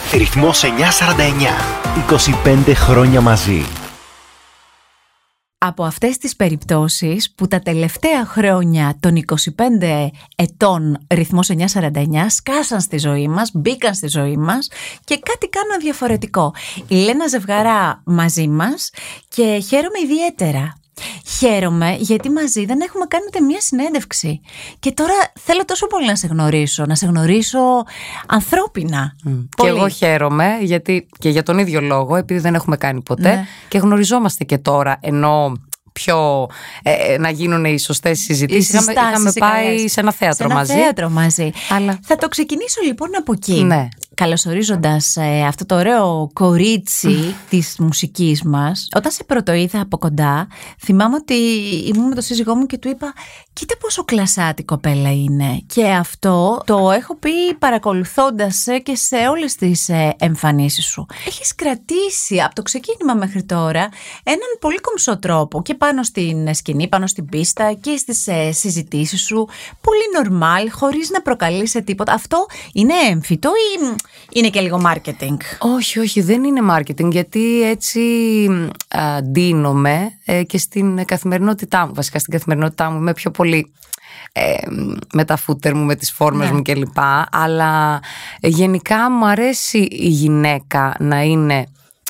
Ρυθμός 949. 25 χρόνια μαζί. Από αυτές τις περιπτώσεις που τα τελευταία χρόνια των 25 ετών Ρυθμός 949 σκάσαν στη ζωή μας, μπήκαν στη ζωή μας και κάτι κάναν διαφορετικό. Η Λένα Ζευγαρά μαζί μας και χαίρομαι ιδιαίτερα. Χαίρομαι γιατί μαζί δεν έχουμε κάνει ούτε μία συνέντευξη. Και τώρα θέλω τόσο πολύ να σε γνωρίσω ανθρώπινα. Και εγώ χαίρομαι γιατί, και για τον ίδιο λόγο, επειδή δεν έχουμε κάνει ποτέ, ναι. Και γνωριζόμαστε και τώρα, ενώ πιο να γίνουν οι σωστές συζητήσεις. Είχαμε πάει σε ένα θέατρο μαζί. Αλλά... Θα το ξεκινήσω λοιπόν από εκεί. Ναι. Καλωσορίζοντας αυτό το ωραίο κορίτσι της μουσικής μας. Όταν σε πρωτοείδα από κοντά, θυμάμαι ότι ήμουν με τον σύζυγό μου και του είπα: κοίτα πόσο κλασάτη κοπέλα είναι. Και αυτό το έχω πει παρακολουθώντας και σε όλες τις εμφανίσεις σου. Έχεις κρατήσει από το ξεκίνημα μέχρι τώρα έναν πολύ κομψό τρόπο και πάνω στην σκηνή, πάνω στην πίστα και στις συζητήσεις σου. Πολύ normal, χωρίς να προκαλείς σε τίποτα. Αυτό είναι έμφυτο ή είναι και λίγο marketing? Όχι, δεν είναι marketing, γιατί έτσι ντύνομαι και στην καθημερινότητά μου. Βασικά στην καθημερινότητά μου είμαι πιο πολύ με τα φούτερ μου, με τις φόρμες μου κλπ. Αλλά γενικά μου αρέσει η γυναίκα να είναι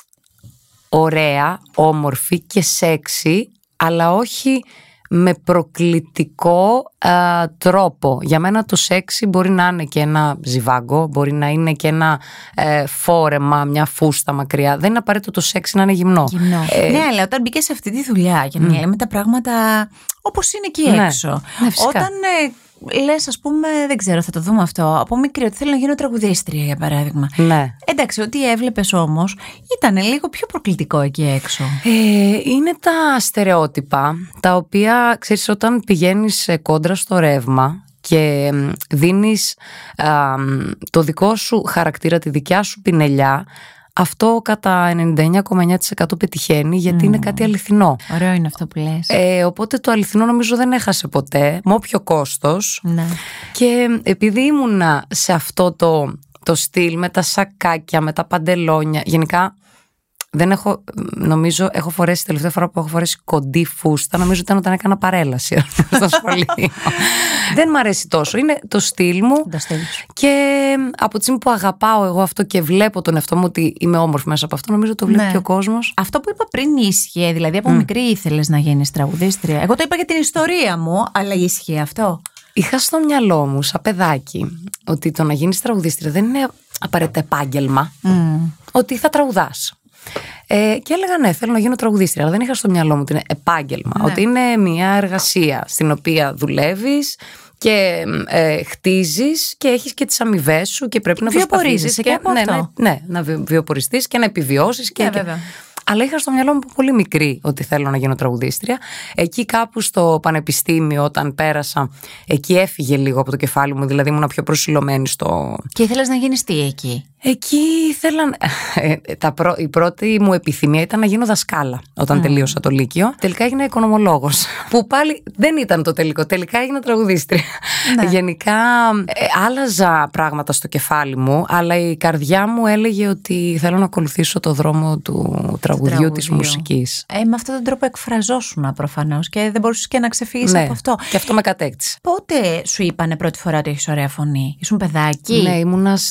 ωραία, όμορφη και σεξι, αλλά όχι με προκλητικό τρόπο. Για μένα το σεξι μπορεί να είναι και ένα ζιβάγκο, μπορεί να είναι και ένα φόρεμα, μια φούστα μακριά. Δεν είναι απαραίτητο το σεξι να είναι γυμνό. Ναι, αλλά όταν μπήκες σε αυτή τη δουλειά, για να λέμε τα πράγματα όπως είναι εκεί έξω, ναι, όταν λες, ας πούμε, δεν ξέρω, θα το δούμε αυτό, από μικρή, ότι θέλω να γίνω τραγουδίστρια, για παράδειγμα. Ναι. Εντάξει, ό,τι έβλεπες όμως ήταν λίγο πιο προκλητικό εκεί έξω. Είναι τα στερεότυπα, τα οποία, ξέρεις, όταν πηγαίνεις κόντρα στο ρεύμα και δίνεις το δικό σου χαρακτήρα, τη δικιά σου πινελιά, αυτό κατά 99,9% πετυχαίνει, γιατί είναι κάτι αληθινό. Ωραίο είναι αυτό που λες. Οπότε το αληθινό νομίζω δεν έχασε ποτέ, με όποιο κόστος. Ναι. Και επειδή ήμουνα σε αυτό το στυλ, με τα σακάκια, με τα παντελόνια, γενικά δεν έχω, νομίζω, έχω φορέσει, τελευταία φορά που έχω φορέσει κοντή φούστα, νομίζω ήταν όταν έκανα παρέλαση στο σχολείο. Δεν μ' αρέσει τόσο, είναι το στυλ μου. Και από τη στιγμή που αγαπάω εγώ αυτό και βλέπω τον εαυτό μου ότι είμαι όμορφη μέσα από αυτό, νομίζω το βλέπει και ο κόσμος. Αυτό που είπα πριν ίσχυε, δηλαδή από μικρή ήθελες να γίνεις τραγουδίστρια? Εγώ το είπα για την ιστορία μου, αλλά ίσχυε αυτό? Είχα στο μυαλό μου, σαν παιδάκι, ότι το να γίνεις τραγουδίστρια δεν είναι απαραίτητα επάγγελμα, ότι θα τραγουδάς. Και έλεγα ναι, θέλω να γίνω τραγουδίστρια, αλλά δεν είχα στο μυαλό μου ότι είναι επάγγελμα, ότι είναι μια εργασία στην οποία δουλεύεις και χτίζεις και έχεις και τις αμοιβές σου και πρέπει να προσπαθήσεις να βιοποριστείς και να επιβιώσεις βέβαια. Αλλά είχα στο μυαλό μου πολύ μικρή ότι θέλω να γίνω τραγουδίστρια. Εκεί κάπου στο πανεπιστήμιο, όταν πέρασα, εκεί έφυγε λίγο από το κεφάλι μου, δηλαδή ήμουν πιο προσιλωμένη στο... Και ήθελες να γίνεις τι εκεί? Εκεί ήθελα. Η πρώτη μου επιθυμία ήταν να γίνω δασκάλα όταν τελείωσα το Λύκειο. Τελικά έγινα οικονομολόγος. Που πάλι δεν ήταν το τελικό. Τελικά έγινα τραγουδίστρια. Γενικά άλλαζα πράγματα στο κεφάλι μου, αλλά η καρδιά μου έλεγε ότι θέλω να ακολουθήσω το δρόμο του τραγουδιού, της μουσικής. Με αυτόν τον τρόπο εκφραζόσουνα προφανώς και δεν μπορούσες και να ξεφύγεις από αυτό. Και αυτό με κατέκτησε. Πότε σου είπανε πρώτη φορά ότι έχεις ωραία φωνή? Ήσουν παιδάκι? Ναι,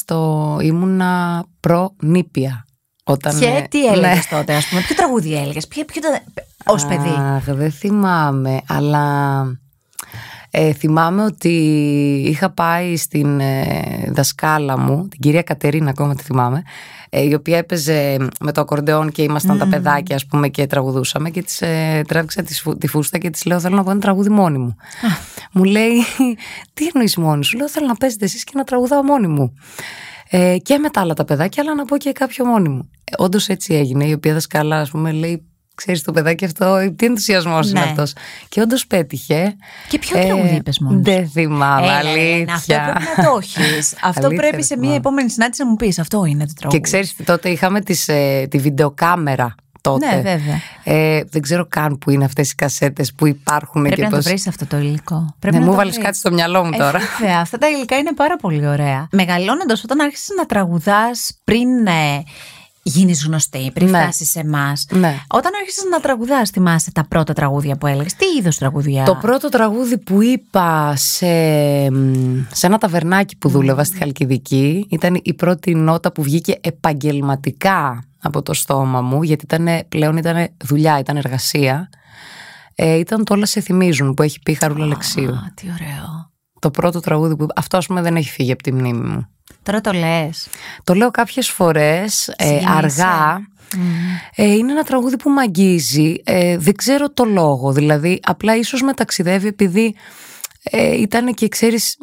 ήμουνα προνήπια. Και τι έλεγες τότε, ας πούμε? Ποιο τραγούδι έλεγες? Ως παιδί? Δεν θυμάμαι, αλλά θυμάμαι ότι είχα πάει στην δασκάλα μου, την κυρία Κατερίνα, ακόμα τη θυμάμαι, η οποία έπαιζε με το ακορντεόν και ήμασταν τα παιδάκια, ας πούμε, και τραγουδούσαμε, και της τράβηξα τη φούστα και της λέω: θέλω να πω ένα τραγούδι μόνη μου. Μου λέει: τι εννοείς μόνη σου? Λέω: θέλω να παίζετε εσείς και να τραγουδάω μόνη μου. Και με τα άλλα τα παιδάκια, αλλά να πω και κάποιο μόνη μου. Όντως έτσι έγινε. Η οποία δασκάλα, ας πούμε, λέει: ξέρεις, το παιδάκι αυτό, τι ενθουσιασμός είναι αυτός. Και όντως πέτυχε. Και ποιο τραγούδι είπες μόνος? Δεν θυμάμαι, αλήθεια. Αυτό πρέπει να το έχεις. Αυτό πρέπει σε μια επόμενη συνάντηση να μου πεις. Αυτό είναι το τραγούδι. Και ξέρεις, τότε είχαμε τη βιντεοκάμερα τότε. Ναι, βέβαια. Δεν ξέρω καν που είναι αυτές οι κασέτες που υπάρχουν. Πρέπει και να το βρεις αυτό το υλικό. Ναι, μου βάλεις κάτι στο μυαλό μου τώρα. Βέβαια, αυτά τα υλικά είναι πάρα πολύ ωραία. Μεγαλώνοντας, όταν άρχισες να τραγουδάς πριν γίνεις γνωστή, πριν φτάσεις σε εμάς. Ναι. Όταν άρχισες να τραγουδάς, θυμάσαι τα πρώτα τραγούδια που έλεγες? Τι είδος τραγουδιά? Το πρώτο τραγούδι που είπα σε ένα ταβερνάκι που δούλευα στη Χαλκιδική ήταν η πρώτη νότα που βγήκε επαγγελματικά από το στόμα μου, γιατί πλέον ήταν δουλειά, ήταν εργασία. Ήταν το «Όλα σε θυμίζουν» που έχει πει η Χαρούλα Αλεξίου. Τι ωραίο. Το πρώτο τραγούδι που αυτό, ας πούμε, δεν έχει φύγει από τη μνήμη μου. Τώρα το λες? Το λέω κάποιες φορές, αργά. Είναι ένα τραγούδι που μ' αγγίζει. Δεν ξέρω το λόγο, δηλαδή απλά ίσως με ταξιδεύει, επειδή ήταν και, ξέρεις,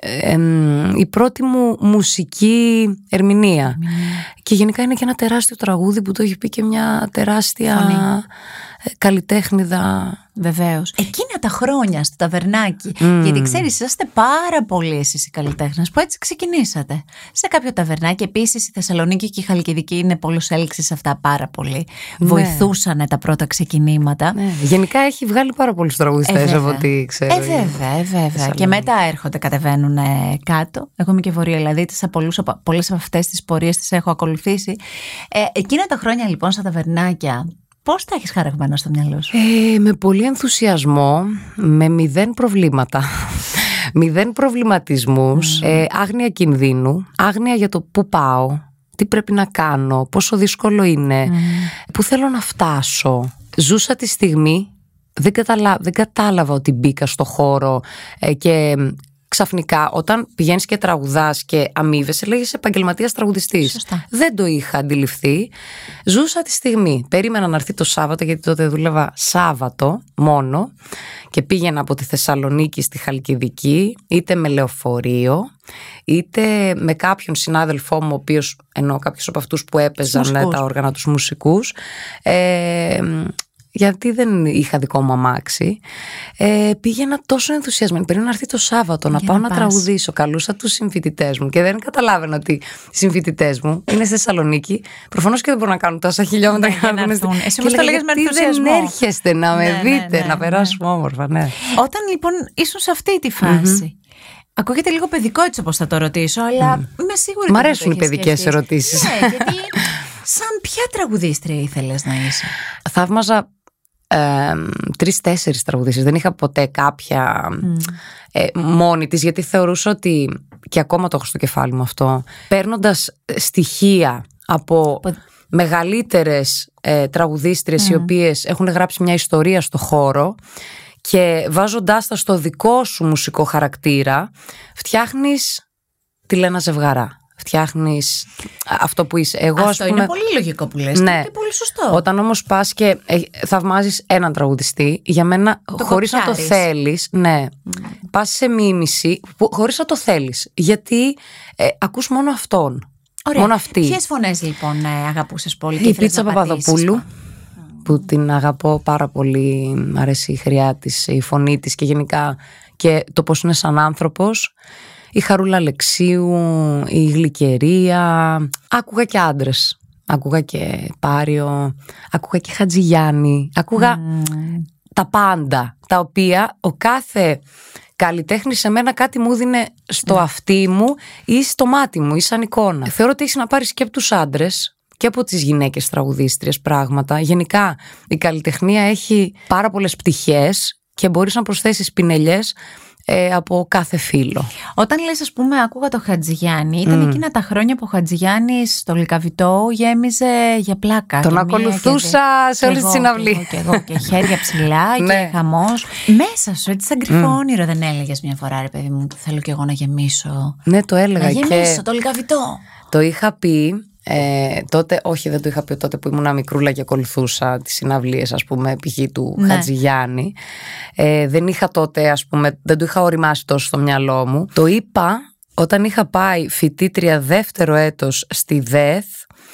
η πρώτη μου μουσική ερμηνεία. Και γενικά είναι και ένα τεράστιο τραγούδι που το έχει πει και μια τεράστια καλλιτέχνηδα. Βεβαίως. Εκείνα τα χρόνια στο ταβερνάκι. Γιατί ξέρεις, είσαστε πάρα πολλοί εσείς οι καλλιτέχνες που έτσι ξεκινήσατε. Σε κάποιο ταβερνάκι. Επίσης η Θεσσαλονίκη και η Χαλκιδική είναι πόλος έλξης σε αυτά πάρα πολύ. Ναι. Βοηθούσαν τα πρώτα ξεκινήματα. Ναι. Γενικά έχει βγάλει πάρα πολλούς τραγουδιστές από ό,τι ξέρω. Βέβαια. Και μετά έρχονται, κατεβαίνουν κάτω. Εγώ είμαι και Βορειοελλαδίτησα, πολλές από αυτές τις πορείες τις έχω ακολουθήσει. Εκείνα τα χρόνια λοιπόν στα ταβερνάκια, πώς τα έχεις χαραγμένα στο μυαλό σου? Με πολύ ενθουσιασμό, με 0 προβλήματα, 0 προβληματισμούς, άγνοια κινδύνου, άγνοια για το πού πάω, τι πρέπει να κάνω, πόσο δύσκολο είναι, πού θέλω να φτάσω. Ζούσα τη στιγμή, δεν κατάλαβα ότι μπήκα στο χώρο και ξαφνικά όταν πηγαίνεις και τραγουδάς και αμείβεσαι, λέγεσαι επαγγελματίας τραγουδιστής. Σωστά. Δεν το είχα αντιληφθεί. Ζούσα τη στιγμή. Περίμενα να έρθει το Σάββατο, γιατί τότε δούλευα Σάββατο μόνο και πήγαινα από τη Θεσσαλονίκη στη Χαλκιδική, είτε με λεωφορείο, είτε με κάποιον συνάδελφό μου, ο οποίος, εννοώ κάποιος από αυτούς που έπαιζαν τα όργανα, τους μουσικούς, γιατί δεν είχα δικό μου αμάξι. Πήγαινα τόσο ενθουσιασμένη. Περίμενα να έρθει το Σάββατο να πάω να τραγουδήσω. Καλούσα τους συμφοιτητές μου και δεν καταλάβαινα ότι οι συμφοιτητές μου είναι στη Θεσσαλονίκη. Προφανώς και δεν μπορούν να κάνουν τόσα χιλιόμετρα για να έρθουν. Εσύ όμως το λέγες με ενθουσιασμό. Δεν έρχεστε να με δείτε, να περάσουμε όμορφα. Ναι. Όταν λοιπόν ήσουν σε αυτή τη φάση. Ακούγεται λίγο παιδικό έτσι όπως θα το ρωτήσω, αλλά είμαι σίγουρη. Μ' αρέσουν οι παιδικές ερωτήσεις. Ναι, γιατί σαν ποια τραγουδίστρια ήθελες να είσαι? Θαύμαζα 3-4 τραγουδίστρες. Δεν είχα ποτέ κάποια μόνη της, γιατί θεωρούσα ότι, και ακόμα το έχω στο κεφάλι μου αυτό, παίρνοντας στοιχεία από μεγαλύτερες τραγουδίστριες οι οποίες έχουν γράψει μια ιστορία στο χώρο και βάζοντάς τα στο δικό σου μουσικό χαρακτήρα, φτιάχνεις τη Λένα Ζευγαρά. Φτιάχνεις αυτό που είσαι. Εγώ, αυτό είναι πολύ λογικό που λες. Ναι. Και πολύ σωστό. Όταν όμως πας και θαυμάζεις έναν τραγουδιστή, για μένα, χωρίς να το θέλεις, ναι, πας σε μίμηση χωρίς να το θέλεις. Γιατί ακούς μόνο αυτόν. Ωραία. Μόνο αυτή. Ποιες φωνές λοιπόν αγαπούσες πολύ? Η Πίτσα Παπαδοπούλου, που την αγαπώ πάρα πολύ. Μ' αρέσει η χρειά της, η φωνή της και γενικά και το πώς είναι σαν άνθρωπος. Η Χαρούλα Αλεξίου, η Γλυκερία. Άκουγα και άντρες. Άκουγα και Πάριο. Άκουγα και Χατζηγιάννη. Άκουγα τα πάντα. Τα οποία ο κάθε καλλιτέχνης σε μένα κάτι μου δίνε στο αυτί μου ή στο μάτι μου ή σαν εικόνα. Θεωρώ ότι έχεις να πάρεις και από τους άντρες και από τις γυναίκες τραγουδίστριες πράγματα. Γενικά η καλλιτεχνία έχει πάρα πολλές πτυχές και μπορείς να προσθέσεις πινελιές από κάθε φύλο. Όταν λες, ας πούμε, άκουγα το Χατζηγιάννη, ήταν εκείνα τα χρόνια που ο Χατζηγιάννης στο Λυκαβητό γέμιζε για πλάκα. Τον ακολουθούσα σε όλες τις συναυλίες. Και εγώ και χέρια ψηλά και χαμός. Μέσα σου, έτσι σαν κρυφό όνειρο, δεν έλεγες μια φορά, ρε παιδί μου, θέλω κι εγώ να γεμίσω? Ναι, το έλεγα. Να γεμίσω το Λυκαβητό. Το είχα πει. Τότε, όχι, δεν το είχα πει τότε που ήμουν μικρούλα και ακολουθούσα τις συναυλίες, ας πούμε, π.χ. του Χατζηγιάννη. Δεν είχα τότε, ας πούμε, δεν το είχα οριμάσει τόσο στο μυαλό μου. Το είπα όταν είχα πάει φοιτήτρια δεύτερο έτος στη ΔΕΘ.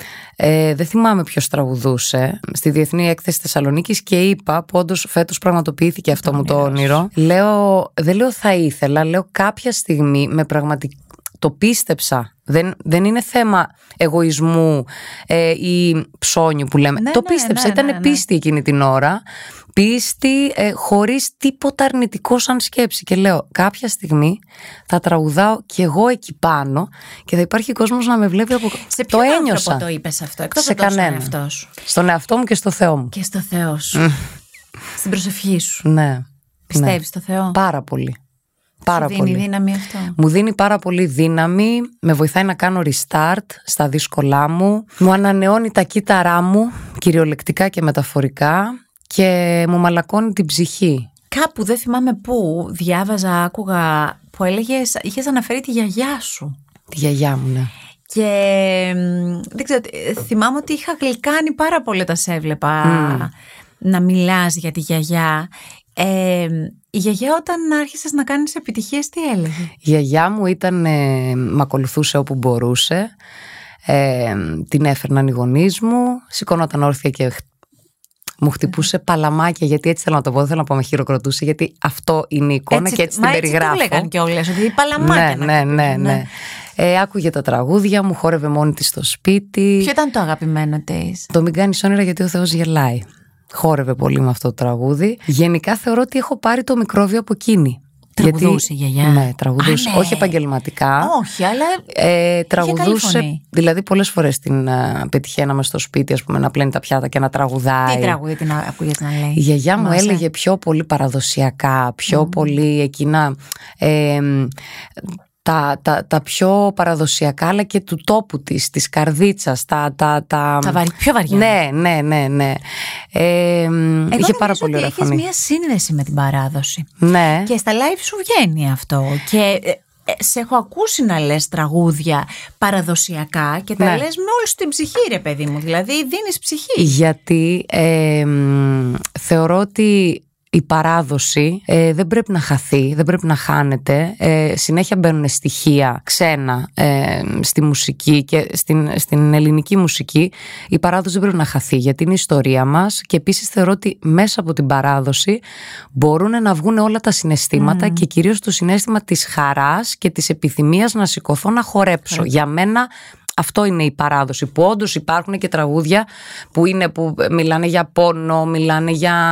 Δεν θυμάμαι ποιος τραγουδούσε στη Διεθνή Έκθεση Θεσσαλονίκης και είπα, που όντως φέτος πραγματοποιήθηκε αυτό μου το όνειρο. Δεν λέω θα ήθελα, λέω κάποια στιγμή με το πίστεψα. Δεν είναι θέμα εγωισμού ή ψώνιου που λέμε. Το πίστεψα, ήταν πίστη εκείνη την ώρα. Πίστη χωρίς τίποτα αρνητικό σαν σκέψη. Και λέω, κάποια στιγμή θα τραγουδάω κι εγώ εκεί πάνω και θα υπάρχει κόσμος να με βλέπει από... Σε ποιον άνθρωπο το είπες αυτό, εκτός από τον εαυτό σου? Στον εαυτό μου και στο Θεό μου. Και στο Θεό σου. Στην προσευχή σου. Ναι. Πιστεύεις στο Θεό? Πάρα πολύ. Πάρα σου δίνει δύναμη αυτό? Μου δίνει πάρα πολύ δύναμη, με βοηθάει να κάνω restart στα δύσκολά μου, μου ανανεώνει τα κύτταρά μου, κυριολεκτικά και μεταφορικά, και μου μαλακώνει την ψυχή. Κάπου, δεν θυμάμαι πού, διάβαζα, άκουγα, που έλεγες, είχες αναφέρει τη γιαγιά σου. Τη γιαγιά μου, ναι. Και δεν ξέρω, θυμάμαι ότι είχα γλυκάνει πάρα πολύ όταν σε έβλεπα να μιλάς για τη γιαγιά. Η γιαγιά, όταν άρχισες να κάνεις επιτυχίες, τι έλεγε? Η γιαγιά μου μ' ακολουθούσε όπου μπορούσε. Την έφερναν οι γονείς μου, σηκωνόταν όρθια και μου χτυπούσε παλαμάκια, γιατί έτσι θέλω να το πω, δεν θέλω να πω με χειροκροτούσε, γιατί αυτό είναι η εικόνα έτσι, και έτσι την περιγράφω. Έτσι το λέγαν κιόλας, ότι παλαμάκια. Ναι. Άκουγε τα τραγούδια μου, χόρευε μόνη της στο σπίτι. Ποιο ήταν το αγαπημένο της? Το «Μην κάνεις όνειρα γιατί ο Θεός γελάει». Χόρευε πολύ με αυτό το τραγούδι. Γενικά θεωρώ ότι έχω πάρει το μικρόβιο από εκείνη. Τραγουδούσε η γιαγιά? Ναι, τραγουδούσε. Όχι επαγγελματικά. Όχι, αλλά τραγουδούσε. Δηλαδή, πολλές φορές την πετυχαίναμε στο σπίτι, ας πούμε, να πλένει τα πιάτα και να τραγουδάει. Τι τραγούδι την ακούγες να λέει? Η γιαγιά μου έλεγε πιο πολύ παραδοσιακά, πιο πολύ εκείνα. Τα πιο παραδοσιακά, αλλά και του τόπου της καρδίτσας, πιο βαριά. Ναι. Είχε πάρα πολύ ωραία φωνή. Έχεις μια σύνδεση με την παράδοση. Ναι. Και στα live σου βγαίνει αυτό. Και σε έχω ακούσει να λες τραγούδια παραδοσιακά και τα λες με όλη σου την ψυχή, ρε παιδί μου. Δηλαδή δίνεις ψυχή. Γιατί θεωρώ ότι η παράδοση δεν πρέπει να χαθεί, δεν πρέπει να χάνεται. Συνέχεια μπαίνουν στοιχεία ξένα στη μουσική και στην ελληνική μουσική. Η παράδοση δεν πρέπει να χαθεί, γιατί είναι η ιστορία μας, και επίσης θεωρώ ότι μέσα από την παράδοση μπορούν να βγουν όλα τα συναισθήματα και κυρίως το συναίσθημα της χαράς και της επιθυμίας να σηκωθώ να χορέψω. Για μένα αυτό είναι η παράδοση, που όντως υπάρχουν και τραγούδια που μιλάνε για πόνο, μιλάνε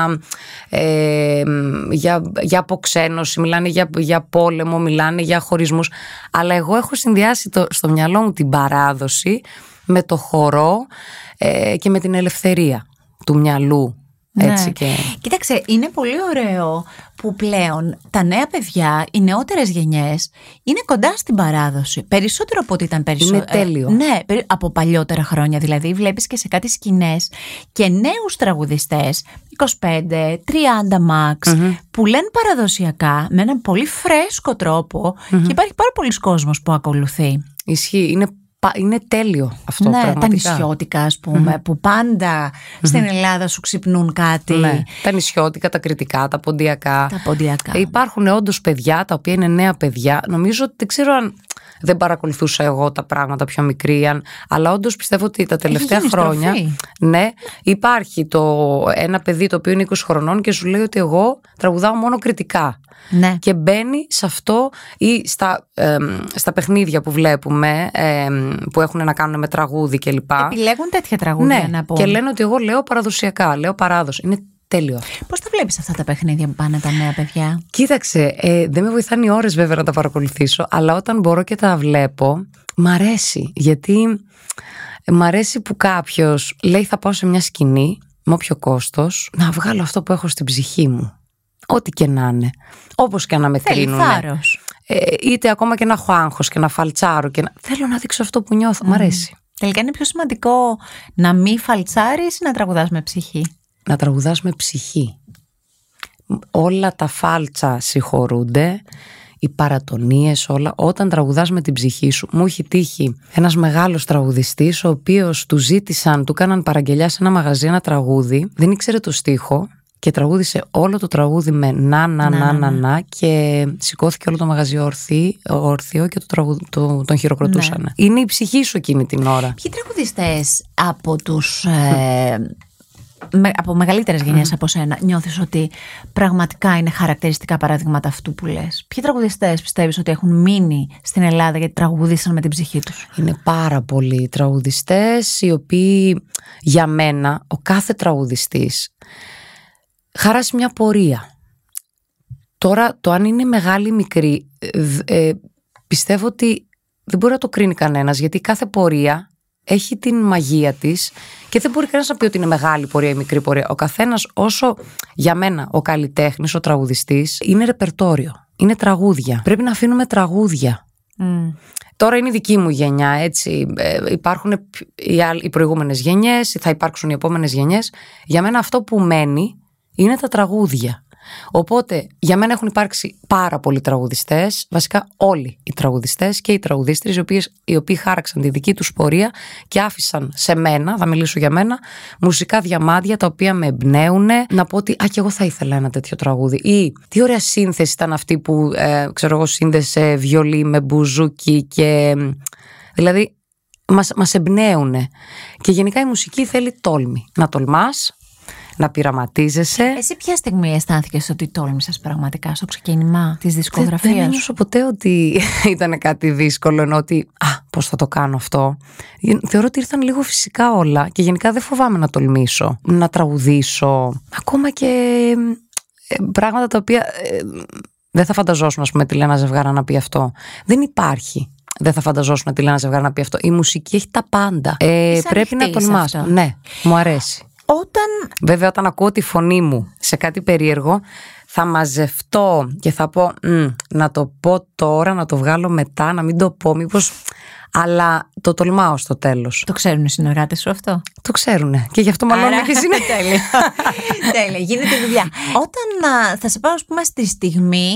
για αποξένωση, μιλάνε για πόλεμο, μιλάνε για χωρισμούς. Αλλά εγώ έχω συνδυάσει στο μυαλό μου την παράδοση με το χορό και με την ελευθερία του μυαλού. Έτσι και... Κοίταξε, είναι πολύ ωραίο που πλέον τα νέα παιδιά, οι νεότερες γενιές, είναι κοντά στην παράδοση. Περισσότερο από ό,τι ήταν περισσότερο. Είναι τέλειο. Ναι, από παλιότερα χρόνια. Δηλαδή, βλέπεις και σε κάτι σκηνές και νέους τραγουδιστές, 25, 30 max, που λένε παραδοσιακά με έναν πολύ φρέσκο τρόπο, και υπάρχει πάρα πολλοί κόσμος που ακολουθεί. Ισχύει. Είναι τέλειο αυτό, ναι, πραγματικά. Τα νησιώτικα, ας πούμε, που πάντα στην Ελλάδα σου ξυπνούν κάτι. Ναι, τα νησιώτικα, τα κρητικά, τα ποντιακά. Τα Υπάρχουν όντως παιδιά τα οποία είναι νέα παιδιά. Νομίζω ότι δεν ξέρω αν δεν παρακολουθούσα εγώ τα πράγματα πιο μικρή, αλλά όντως πιστεύω ότι τα τελευταία χρόνια. Ναι, υπάρχει ένα παιδί το οποίο είναι 20 χρονών και σου λέει ότι εγώ τραγουδάω μόνο κρητικά. Ναι. Και μπαίνει σε αυτό, ή στα παιχνίδια που βλέπουμε, που έχουν να κάνουν με τραγούδι κλπ. Επιλέγουν τέτοια τραγούδια, ναι, να πω. Και λένε ότι εγώ λέω παραδοσιακά, λέω παράδοση. Είναι τέλειο. Πώς τα βλέπεις αυτά τα παιχνίδια που πάνε τα νέα παιδιά? Κοίταξε, δεν με βοηθάνε οι ώρες βέβαια να τα παρακολουθήσω, αλλά όταν μπορώ και τα βλέπω, μ' αρέσει. Γιατί μ' αρέσει που κάποιος λέει θα πάω σε μια σκηνή, με όποιο κόστος, να βγάλω αυτό που έχω στην ψυχή μου. Ό,τι και να είναι. Όπως και να με κρίνουν. Θέλει θάρρος. Είτε ακόμα και να έχω άγχος και να φαλτσάρω. Θέλω να δείξω αυτό που νιώθω. Μ' αρέσει. Τελικά είναι πιο σημαντικό να μην φαλτσάρεις ή να τραγουδάς με ψυχή? Να τραγουδάς με ψυχή. Όλα τα φάλτσα συγχωρούνται, οι παρατονίες, όλα. Όταν τραγουδάς με την ψυχή σου. Μου έχει τύχει ένας μεγάλος τραγουδιστής, ο οποίος του κάναν παραγγελιά σε ένα μαγαζί ένα τραγούδι, δεν ήξερε το στίχο και τραγούδισε όλο το τραγούδι με να και σηκώθηκε όλο το μαγαζί όρθιο και τον χειροκροτούσαν. Ναι. Είναι η ψυχή σου εκείνη την ώρα. Ποιοι τραγουδιστές από τους από μεγαλύτερες γενιές από σένα, νιώθεις ότι πραγματικά είναι χαρακτηριστικά παραδείγματα αυτού που λες? Ποιοι τραγουδιστές πιστεύεις ότι έχουν μείνει στην Ελλάδα γιατί τραγουδήσαν με την ψυχή τους? Είναι πάρα πολλοί τραγουδιστές οι οποίοι, για μένα, ο κάθε τραγουδιστής χαράσει μια πορεία. Τώρα, το αν είναι μεγάλη ή μικρή, πιστεύω ότι δεν μπορεί να το κρίνει κανένας, γιατί κάθε πορεία έχει την μαγεία της και δεν μπορεί κανένας να πει ότι είναι μεγάλη πορεία ή μικρή πορεία. Ο καθένας, όσο για μένα ο καλλιτέχνης, ο τραγουδιστής, είναι ρεπερτόριο, είναι τραγούδια. Πρέπει να αφήνουμε τραγούδια. Τώρα είναι η δική μου γενιά, έτσι. Υπάρχουν οι προηγούμενες γενιές, θα υπάρξουν οι επόμενες γενιές. Για μένα αυτό που μένει είναι τα τραγούδια. Οπότε για μένα έχουν υπάρξει πάρα πολλοί τραγουδιστές, βασικά όλοι οι τραγουδιστές και οι τραγουδίστρες, οι οποίοι χάραξαν τη δική τους πορεία και άφησαν σε μένα, θα μιλήσω για μένα, μουσικά διαμάντια τα οποία με εμπνέουν να πω ότι και εγώ θα ήθελα ένα τέτοιο τραγούδι. Ή τι ωραία σύνθεση ήταν αυτή που σύνδεσε βιολί με μπουζούκι και δηλαδή μας εμπνέουν. Και γενικά η μουσική θέλει τόλμη, να τολμάς, να πειραματίζεσαι. Εσύ ποια στιγμή αισθάνθηκες ότι τόλμησες πραγματικά στο ξεκίνημα της δισκογραφίας? Δεν ένιωσα ποτέ ότι ήταν κάτι δύσκολο, ενώ ότι πώς θα το κάνω αυτό. Θεωρώ ότι ήρθαν λίγο φυσικά όλα και γενικά δεν φοβάμαι να τολμήσω, να τραγουδήσω, ακόμα και πράγματα τα οποία δεν θα φανταζόσουν, ας πούμε, τη Λένα Ζευγάρα να πει αυτό. Δεν υπάρχει. Δεν θα φανταζόσουν τη Λένα Ζευγάρα να πει αυτό. Η μουσική έχει τα πάντα. Πρέπει να τολμάς. Ναι, μου αρέσει. Βέβαια, όταν ακούω τη φωνή μου σε κάτι περίεργο, θα μαζευτώ και θα πω να το πω τώρα, να το βγάλω μετά, να μην το πω μήπως, αλλά το τολμάω στο τέλος. Το ξέρουν οι συνεργάτες σου αυτό? Το ξέρουνε και γι' αυτό μαλώνω και εσύ. Τέλεια, γίνεται δουλειά. Όταν θα σε πάω, ας πούμε, στη στιγμή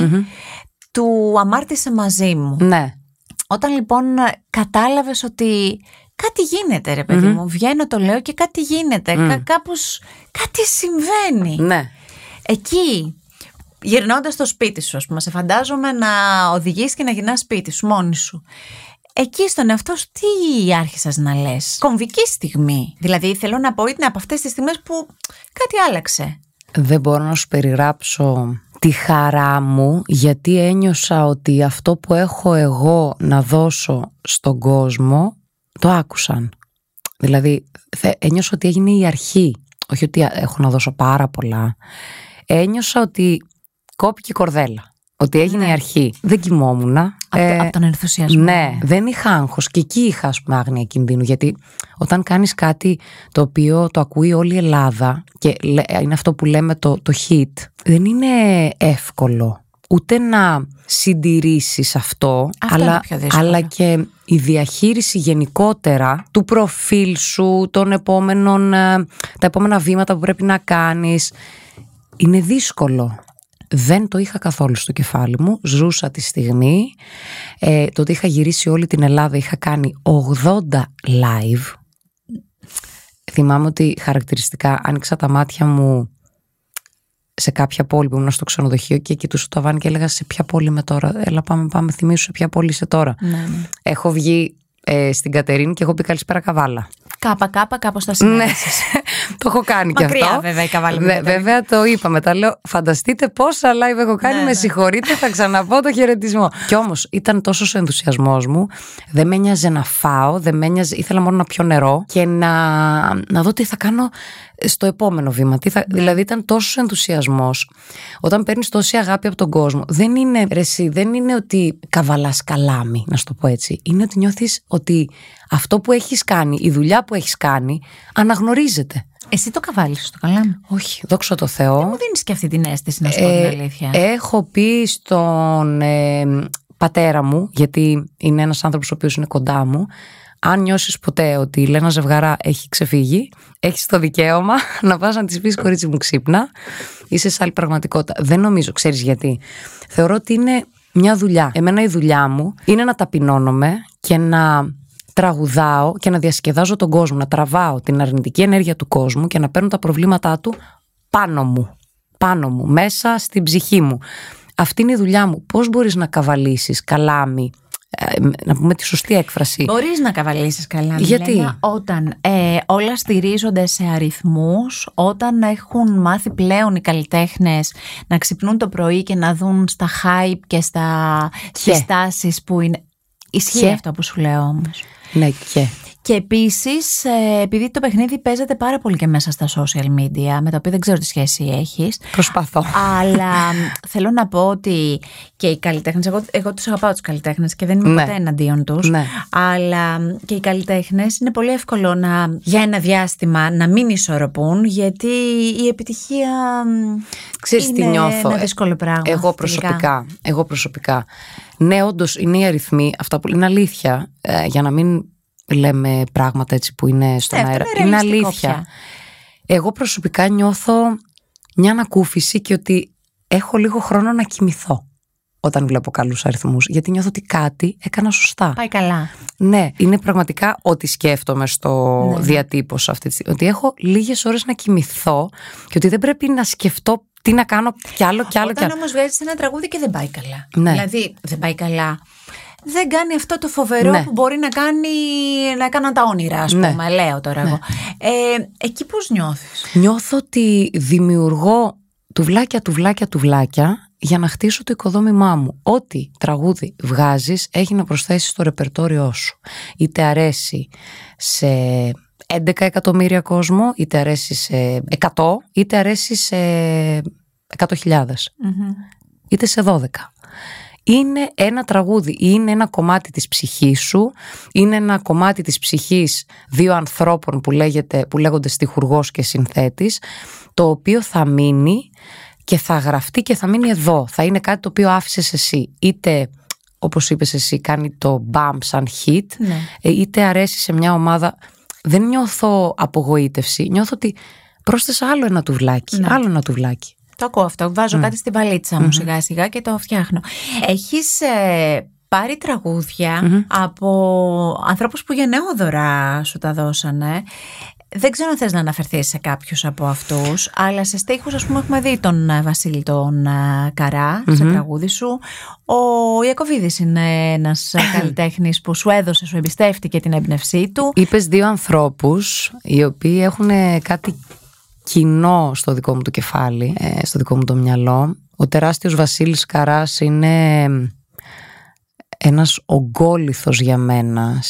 του «Αμάρτησε μαζί μου». Ναι. Όταν λοιπόν κατάλαβες ότι κάτι γίνεται, ρε παιδί μου, βγαίνω, το λέω και κάτι γίνεται, κάπως κάτι συμβαίνει. Ναι. Εκεί, γυρνώντας στο σπίτι σου, ας πούμε, σε φαντάζομαι να οδηγείς και να γυρνάς σπίτι σου, μόνη σου. Εκεί στον εαυτό σου τι άρχισες να λες? Κομβική στιγμή. Δηλαδή θέλω να πω, ήταν από αυτές τις στιγμές που κάτι άλλαξε. Δεν μπορώ να σου περιγράψω τη χαρά μου, γιατί ένιωσα ότι αυτό που έχω εγώ να δώσω στον κόσμο το άκουσαν. Δηλαδή ένιωσα ότι έγινε η αρχή. Όχι ότι έχω να δώσω πάρα πολλά. Ένιωσα ότι κόπηκε η κορδέλα. Ότι έγινε η αρχή. Δεν κοιμόμουν. Από τον ενθουσιασμό. Ναι, δεν είχα άγχος. Και εκεί είχα, ας πούμε, άγνοια κινδύνου. Γιατί όταν κάνεις κάτι το οποίο το ακούει όλη η Ελλάδα και είναι αυτό που λέμε το hit, δεν είναι εύκολο ούτε να συντηρήσεις αυτό αλλά και η διαχείριση γενικότερα του προφίλ σου, τα επόμενα βήματα που πρέπει να κάνεις. Είναι δύσκολο. Δεν το είχα καθόλου στο κεφάλι μου. Ζούσα τη στιγμή. Τότε είχα γυρίσει όλη την Ελλάδα. Είχα κάνει 80 live. Θυμάμαι ότι χαρακτηριστικά άνοιξα τα μάτια μου σε κάποια πόλη που ήμουν στο ξενοδοχείο και κοιτούσα το ταβάνι και έλεγα σε ποια πόλη είμαι τώρα? Έλα πάμε, θυμίσου σε ποια πόλη είσαι τώρα. Ναι. Έχω βγει στην Κατερίνη και έχω πει καλησπέρα Καβάλα. Κάπως τα συνέντευξες. Το έχω κάνει και αυτό. Μακριά βέβαια η Καβάλα. Βέβαια το είπα μετά. Λέω, φανταστείτε πόσα live έχω κάνει. Με συγχωρείτε, θα ξαναπώ το χαιρετισμό. Κι όμως ήταν τόσος ο ενθουσιασμός μου. Δεν με ένοιαζε να φάω. Ήθελα μόνο να πιω νερό και να δω τι θα κάνω στο επόμενο βήμα. Δηλαδή ήταν τόσος ενθουσιασμός. Όταν παίρνεις τόση αγάπη από τον κόσμο, δεν είναι ότι καβαλάς καλάμι, να σου το πω έτσι. Είναι ότι νιώθεις ότι αυτό που έχεις κάνει, η δουλειά που έχεις κάνει, αναγνωρίζεται. Εσύ το καβάλεις στο καλάμι? Όχι, δόξα τω Θεώ. Δεν μου δίνεις και αυτή την αίσθηση, να σου πω την αλήθεια. Έχω πει στον πατέρα μου, γιατί είναι ένας άνθρωπος ο οποίος είναι κοντά μου, αν νιώσεις ποτέ ότι η Λένα Ζευγαρά έχει ξεφύγει, έχεις το δικαίωμα να πας να της πεις κορίτσι μου ξύπνα, είσαι σε άλλη πραγματικότητα. Δεν νομίζω, ξέρεις γιατί? Θεωρώ ότι είναι μια δουλειά. Εμένα η δουλειά μου είναι να ταπεινώνομαι και να τραγουδάω και να διασκεδάζω τον κόσμο, να τραβάω την αρνητική ενέργεια του κόσμου και να παίρνω τα προβλήματά του πάνω μου, μέσα στην ψυχή μου. Αυτή είναι η δουλειά μου. Πώς μπορείς να καβαλήσεις καλάμι να πούμε τη σωστή έκφραση. Μπορείς να καβαλήσεις καλά. Γιατί? Μιλένα, όταν όλα στηρίζονται σε αριθμούς, όταν έχουν μάθει πλέον οι καλλιτέχνες να ξυπνούν το πρωί και να δουν στα hype και στις τάσεις που είναι. Ισχύει αυτό που σου λέω όμως. Ναι, Και επίσης, επειδή το παιχνίδι παίζεται πάρα πολύ και μέσα στα social media, με το οποίο δεν ξέρω τι σχέση έχεις. Προσπαθώ. Αλλά θέλω να πω ότι και οι καλλιτέχνες, εγώ τους αγαπάω τους καλλιτέχνες και δεν είμαι ποτέ εναντίον τους. Ναι. Αλλά και οι καλλιτέχνες είναι πολύ εύκολο για ένα διάστημα να μην ισορροπούν, γιατί η επιτυχία είναι ένα δύσκολο πράγμα. Εγώ προσωπικά. Ναι, όντως είναι οι αριθμοί, αυτά που είναι αλήθεια, για να μην λέμε πράγματα έτσι που είναι στον αέρα. Είναι αλήθεια. Πια. Εγώ προσωπικά νιώθω μια ανακούφιση και ότι έχω λίγο χρόνο να κοιμηθώ όταν βλέπω καλούς αριθμούς, γιατί νιώθω ότι κάτι έκανα σωστά. Πάει καλά. Ναι, είναι πραγματικά ό,τι σκέφτομαι στο διατύπωσα αυτή τη στιγμή. Ότι έχω λίγες ώρες να κοιμηθώ και ότι δεν πρέπει να σκεφτώ τι να κάνω κι άλλο. Όταν όμως βγάζεις ένα τραγούδι και δεν πάει καλά. Ναι. Δηλαδή δεν πάει καλά. Δεν κάνει αυτό το φοβερό που μπορεί να έκαναν τα όνειρα, ας πούμε. Λέω τώρα εγώ. Εκεί πώς νιώθεις? Νιώθω ότι δημιουργώ τουβλάκια για να χτίσω το οικοδόμημά μου. Ό,τι τραγούδι βγάζεις έχει να προσθέσεις στο ρεπερτόριό σου. Είτε αρέσει σε 11 εκατομμύρια κόσμο, είτε αρέσει σε 100, είτε αρέσει σε 100.000, είτε σε 12. Είναι ένα τραγούδι, είναι ένα κομμάτι της ψυχής σου, είναι ένα κομμάτι της ψυχής δύο ανθρώπων που λέγονται στιχουργός και συνθέτης, το οποίο θα μείνει και θα γραφτεί και θα μείνει εδώ. Θα είναι κάτι το οποίο άφησες εσύ. Είτε, όπως είπες εσύ, κάνει το μπαμ σαν hit, είτε αρέσει σε μια ομάδα. Δεν νιώθω απογοήτευση, νιώθω ότι πρόσθεσα άλλο ένα τουβλάκι. Το ακούω αυτό, βάζω κάτι στη βαλίτσα μου σιγά σιγά και το φτιάχνω. Έχεις πάρει τραγούδια από ανθρώπους που γενναιόδωρα σου τα δώσανε. Δεν ξέρω αν θες να αναφερθείς σε κάποιους από αυτούς, αλλά σε στίχους, ας πούμε, έχουμε δει τον Βασίλη τον Καρά σε τραγούδι σου. Ο Ιακωβίδης είναι ένας καλλιτέχνης που σου έδωσε, σου εμπιστεύτηκε την έμπνευσή του. Είπες δύο ανθρώπους οι οποίοι έχουν κάτι κοινό στο δικό μου το κεφάλι, στο δικό μου το μυαλό. Ο τεράστιος Βασίλης Καράς είναι ένας ογκόληθος για μένα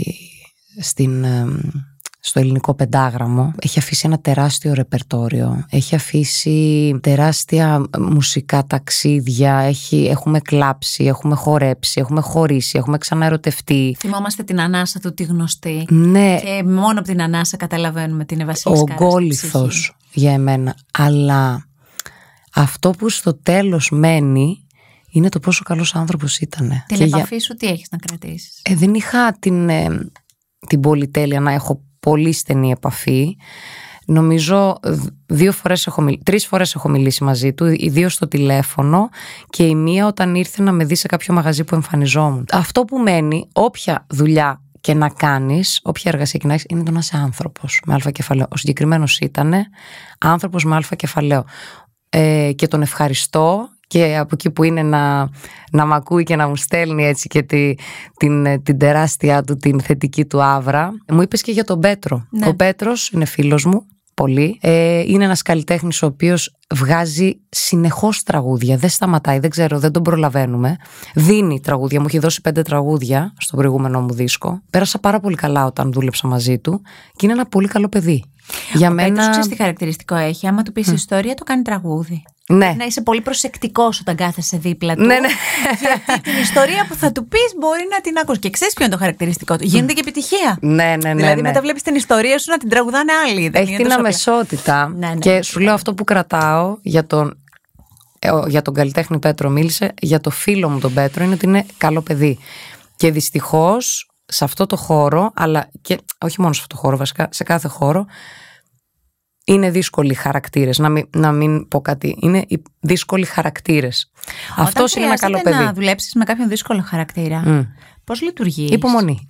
στο ελληνικό πεντάγραμμο. Έχει αφήσει ένα τεράστιο ρεπερτόριο, έχει αφήσει τεράστια μουσικά ταξίδια, έχουμε κλάψει, έχουμε χορέψει, έχουμε χωρίσει, έχουμε ξαναερωτευτεί. Θυμόμαστε την ανάσα του τη γνωστή. Ναι. Και μόνο από την ανάσα καταλαβαίνουμε την Βασίλης Καράς. Ογκόληθος για εμένα. Αλλά αυτό που στο τέλος μένει είναι το πόσο καλός άνθρωπος ήταν. Την επαφή σου τι έχεις να κρατήσεις? Δεν είχα την πολυτέλεια να έχω πολύ στενή επαφή. Νομίζω 3 φορές έχω μιλήσει μαζί του, οι 2 στο τηλέφωνο και η μία όταν ήρθε να με δει σε κάποιο μαγαζί που εμφανιζόμουν. Αυτό που μένει, όποια δουλειά και να κάνεις, όποια εργασία και να έχεις, είναι το να είσαι άνθρωπος με αλφα κεφαλαίο. Ο συγκεκριμένος ήτανε άνθρωπος με αλφα κεφαλαίο. Και τον ευχαριστώ. Και από εκεί που είναι να μ' ακούει και να μου στέλνει έτσι και την τεράστια του, την θετική του άβρα. Μου είπες και για τον Πέτρο. Ναι. Ο Πέτρος είναι φίλος μου πολύ. Είναι ένας καλλιτέχνης ο οποίος βγάζει συνεχώς τραγούδια. Δεν σταματάει, δεν ξέρω, δεν τον προλαβαίνουμε. Δίνει τραγούδια. Μου έχει δώσει 5 τραγούδια στο προηγούμενο μου δίσκο. Πέρασα πάρα πολύ καλά όταν δούλεψα μαζί του και είναι ένα πολύ καλό παιδί. Για μένα... Πέτρος, ξέρεις τι χαρακτηριστικό έχει? Άμα του πεις ιστορία, το κάνει τραγούδι. Ναι. Να είσαι πολύ προσεκτικός όταν κάθεσαι δίπλα του. Ναι. Γιατί την ιστορία που θα του πεις μπορεί να την ακούσει. Και ξέρεις ποιο είναι το χαρακτηριστικό του? Γίνεται και επιτυχία. Ναι. Δηλαδή μετά βλέπεις την ιστορία σου να την τραγουδάνε άλλοι. Έχει την αμεσότητα. Και σου λέω αυτό που κρατάω για τον καλλιτέχνη Πέτρο μίλησε, για το φίλο μου τον Πέτρο είναι ότι είναι καλό παιδί. Και δυστυχώς σε αυτό το χώρο, αλλά και όχι μόνο σε αυτό το χώρο, βασικά σε κάθε χώρο, είναι δύσκολοι χαρακτήρες. Να μην πω κάτι. Είναι δύσκολοι χαρακτήρες. Αυτός είναι ένα καλό παιδί. Να δουλέψεις με κάποιον δύσκολο χαρακτήρα, πώς λειτουργεί? Υπομονή.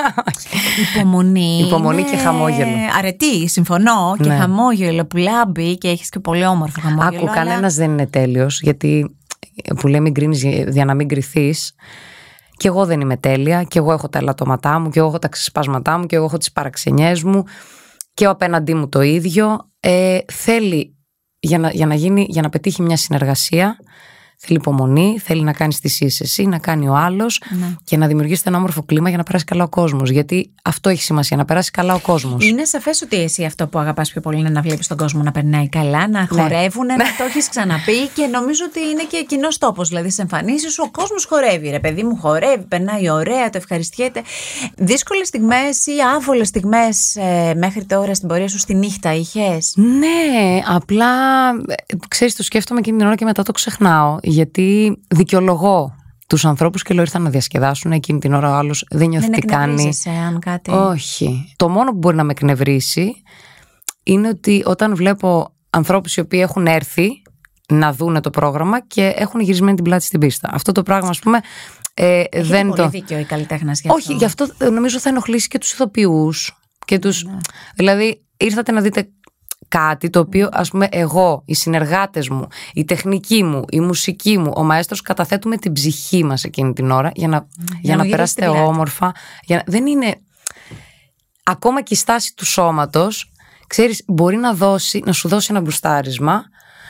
Υπομονή και χαμόγελο. Αρετή, συμφωνώ. Και χαμόγελο που λάμπει και έχεις και πολύ όμορφο χαμόγελο. Κανένας δεν είναι τέλειος, γιατί που λέει μην κρίνεις για να μην κρυθείς. Και εγώ δεν είμαι τέλεια, και εγώ έχω τα ελαττώματά μου, και εγώ έχω τα ξεσπάσματά μου, και εγώ έχω τις παραξενιές μου, και ο απέναντί μου το ίδιο. Θέλει για να πετύχει μια συνεργασία, θέλει υπομονή, θέλει να κάνεις τι είσαι εσύ, να κάνει ο άλλος, και να δημιουργήσει ένα όμορφο κλίμα για να περάσει καλά ο κόσμος. Γιατί αυτό έχει σημασία, να περάσει καλά ο κόσμος. Είναι σαφές ότι εσύ αυτό που αγαπάς πιο πολύ είναι να βλέπεις τον κόσμο να περνάει καλά, να χορεύουν, να το έχεις ξαναπεί, και νομίζω ότι είναι και κοινός τόπος. Δηλαδή, σε εμφανίσεις σου ο κόσμος χορεύει. Ρε παιδί μου, χορεύει, περνάει ωραία, το ευχαριστιέται. Δύσκολες στιγμές ή άβολες στιγμές μέχρι τώρα στην πορεία σου στη νύχτα είχες? Ναι, απλά ξέρεις, το σκέφτομαι εκείνη την ώρα και μετά το ξεχνάω. Γιατί δικαιολογώ τους ανθρώπους και λέω ήρθαν να διασκεδάσουν. Εκείνη την ώρα ο άλλος δεν νιώθει τι κάνει. Αν κάτι... Όχι. Το μόνο που μπορεί να με εκνευρίσει είναι ότι όταν βλέπω ανθρώπους οι οποίοι έχουν έρθει να δούνε το πρόγραμμα και έχουν γυρισμένη την πλάτη στην πίστα. Αυτό το πράγμα, ας πούμε, δεν πολύ δίκιο η καλλιτέχνας γι' αυτό. Όχι, γι' αυτό νομίζω θα ενοχλήσει και τους ηθοποιούς. Και τους... Δηλαδή, ήρθατε να δείτε κάτι το οποίο, ας πούμε, εγώ, οι συνεργάτες μου, η τεχνική μου, η μουσική μου, ο μαέστρος, καταθέτουμε την ψυχή μας εκείνη την ώρα για να περάσετε όμορφα. Δεν είναι... Ακόμα και η στάση του σώματος, ξέρεις, μπορεί να σου δώσει ένα μπουστάρισμα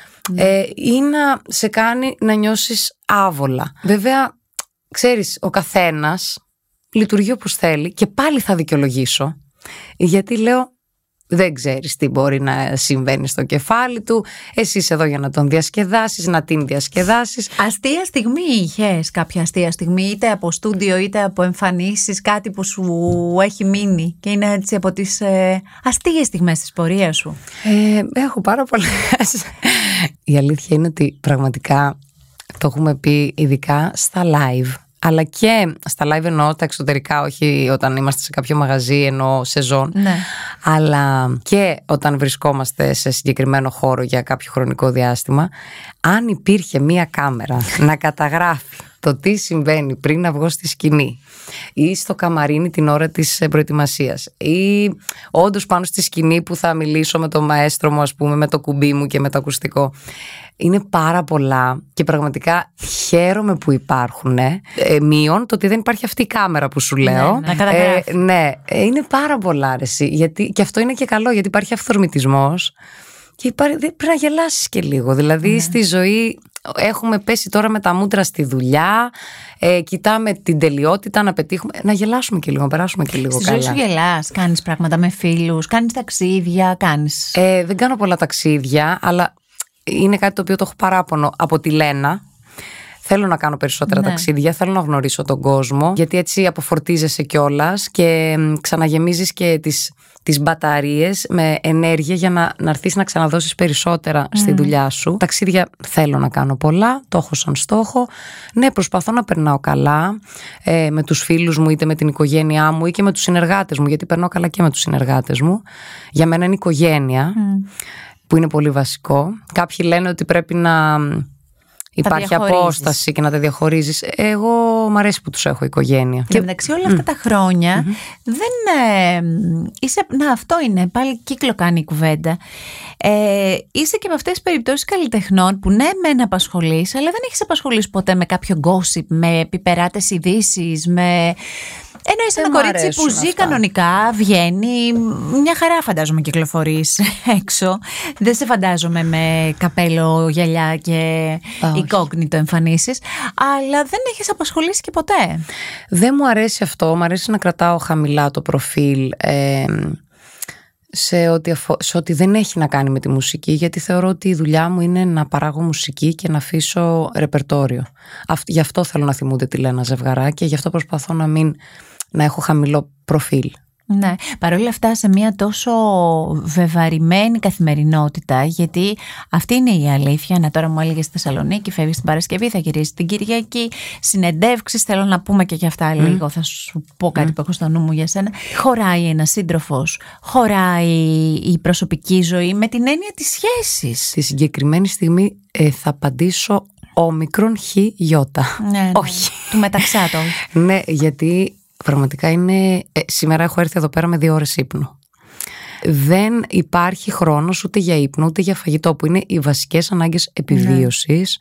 ή να σε κάνει να νιώσεις άβολα. Βέβαια, ξέρεις, ο καθένας λειτουργεί όπως θέλει, και πάλι θα δικαιολογήσω, γιατί λέω, δεν ξέρεις τι μπορεί να συμβαίνει στο κεφάλι του. Εσύ είσαι εδώ για να τον διασκεδάσεις, να την διασκεδάσεις. Αστεία στιγμή είχες? Κάποια αστεία στιγμή, είτε από στούντιο είτε από εμφανίσεις, κάτι που σου έχει μείνει και είναι έτσι από τις αστείες στιγμές της πορείας σου? Έχω πάρα πολλές. Η αλήθεια είναι ότι πραγματικά το έχουμε πει, ειδικά στα live. Αλλά και στα live, εννοώ τα εξωτερικά, όχι όταν είμαστε σε κάποιο μαγαζί, εννοώ σεζόν. Ναι. Αλλά και όταν βρισκόμαστε σε συγκεκριμένο χώρο για κάποιο χρονικό διάστημα, αν υπήρχε μία κάμερα να καταγράφει το τι συμβαίνει πριν να βγω στη σκηνή ή στο καμαρίνι την ώρα της προετοιμασίας ή όντως πάνω στη σκηνή που θα μιλήσω με τον μαέστρο μου, ας πούμε, με το κουμπί μου και με το ακουστικό, είναι πάρα πολλά και πραγματικά χαίρομαι που υπάρχουν. Μείον το ότι δεν υπάρχει αυτή η κάμερα που σου λέω. Ναι, είναι πάρα πολλά, αρέσει, γιατί, και αυτό είναι και καλό, γιατί υπάρχει αυθορμητισμός και πρέπει να γελάσεις και λίγο. Δηλαδή στη ζωή έχουμε πέσει τώρα με τα μούτρα στη δουλειά, κοιτάμε την τελειότητα, να πετύχουμε, να γελάσουμε και λίγο, να περάσουμε και λίγο καλά. Στη ζωή σου γελάς, κάνεις πράγματα με φίλους, κάνεις ταξίδια, κάνεις... Δεν κάνω πολλά ταξίδια, αλλά είναι κάτι το οποίο το έχω παράπονο από τη Λένα. Θέλω να κάνω περισσότερα ταξίδια, θέλω να γνωρίσω τον κόσμο, γιατί έτσι αποφορτίζεσαι κιόλας και ξαναγεμίζεις και τις μπαταρίες με ενέργεια για να έρθεις να ξαναδώσεις περισσότερα στη δουλειά σου. Ταξίδια θέλω να κάνω πολλά, το έχω σαν στόχο. Ναι, προσπαθώ να περνάω καλά με τους φίλους μου, είτε με την οικογένειά μου ή και με τους συνεργάτες μου, γιατί περνάω καλά και με τους συνεργάτες μου. Για μένα είναι οικογένεια, που είναι πολύ βασικό. Κάποιοι λένε ότι πρέπει να υπάρχει απόσταση και να τα διαχωρίζεις. Εγώ μ' αρέσει που τους έχω οικογένεια. Και μεταξύ όλα αυτά τα χρόνια δεν είσαι... Να, αυτό είναι, πάλι κύκλο κάνει η κουβέντα. Είσαι και με αυτές τις περιπτώσεις καλλιτεχνών που ναι μεν απασχολείς, αλλά δεν έχεις απασχολήσει ποτέ με κάποιο gossip, με πιπεράτες ειδήσεις, με... Ενώ είσαι ένα κορίτσι που ζει κανονικά, βγαίνει, μια χαρά φαντάζομαι κυκλοφορείς έξω. Δεν σε φαντάζομαι με καπέλο, γυαλιά και incognito εμφανίσεις, αλλά δεν έχεις απασχολήσει και ποτέ. Δεν μου αρέσει αυτό, μου αρέσει να κρατάω χαμηλά το προφίλ σε ό,τι δεν έχει να κάνει με τη μουσική, γιατί θεωρώ ότι η δουλειά μου είναι να παράγω μουσική και να αφήσω ρεπερτόριο. Γι' αυτό θέλω να θυμούνται τη Λένα Ζευγαρά και γι' αυτό προσπαθώ να έχω χαμηλό προφίλ. Ναι, παρόλα αυτά σε μια τόσο βεβαρημένη καθημερινότητα, γιατί αυτή είναι η αλήθεια. Να, τώρα μου έλεγες στη Θεσσαλονίκη, φεύγεις την Παρασκευή, θα γυρίσεις την Κυριακή, συνεντεύξεις, θέλω να πούμε και για αυτά λίγο, θα σου πω κάτι που έχω στο νου μου για σένα. Χωράει ένας σύντροφος, χωράει η προσωπική ζωή με την έννοια της σχέσης. Στη συγκεκριμένη στιγμή θα απαντήσω όμικρον χ γιώτα. Ναι, όχι. Του μεταξάτο. Ναι, γιατί πραγματικά είναι... σήμερα έχω έρθει εδώ πέρα με 2 ώρες ύπνου. δεν υπάρχει χρόνος ούτε για ύπνο ούτε για φαγητό, που είναι οι βασικές ανάγκες επιβίωσης.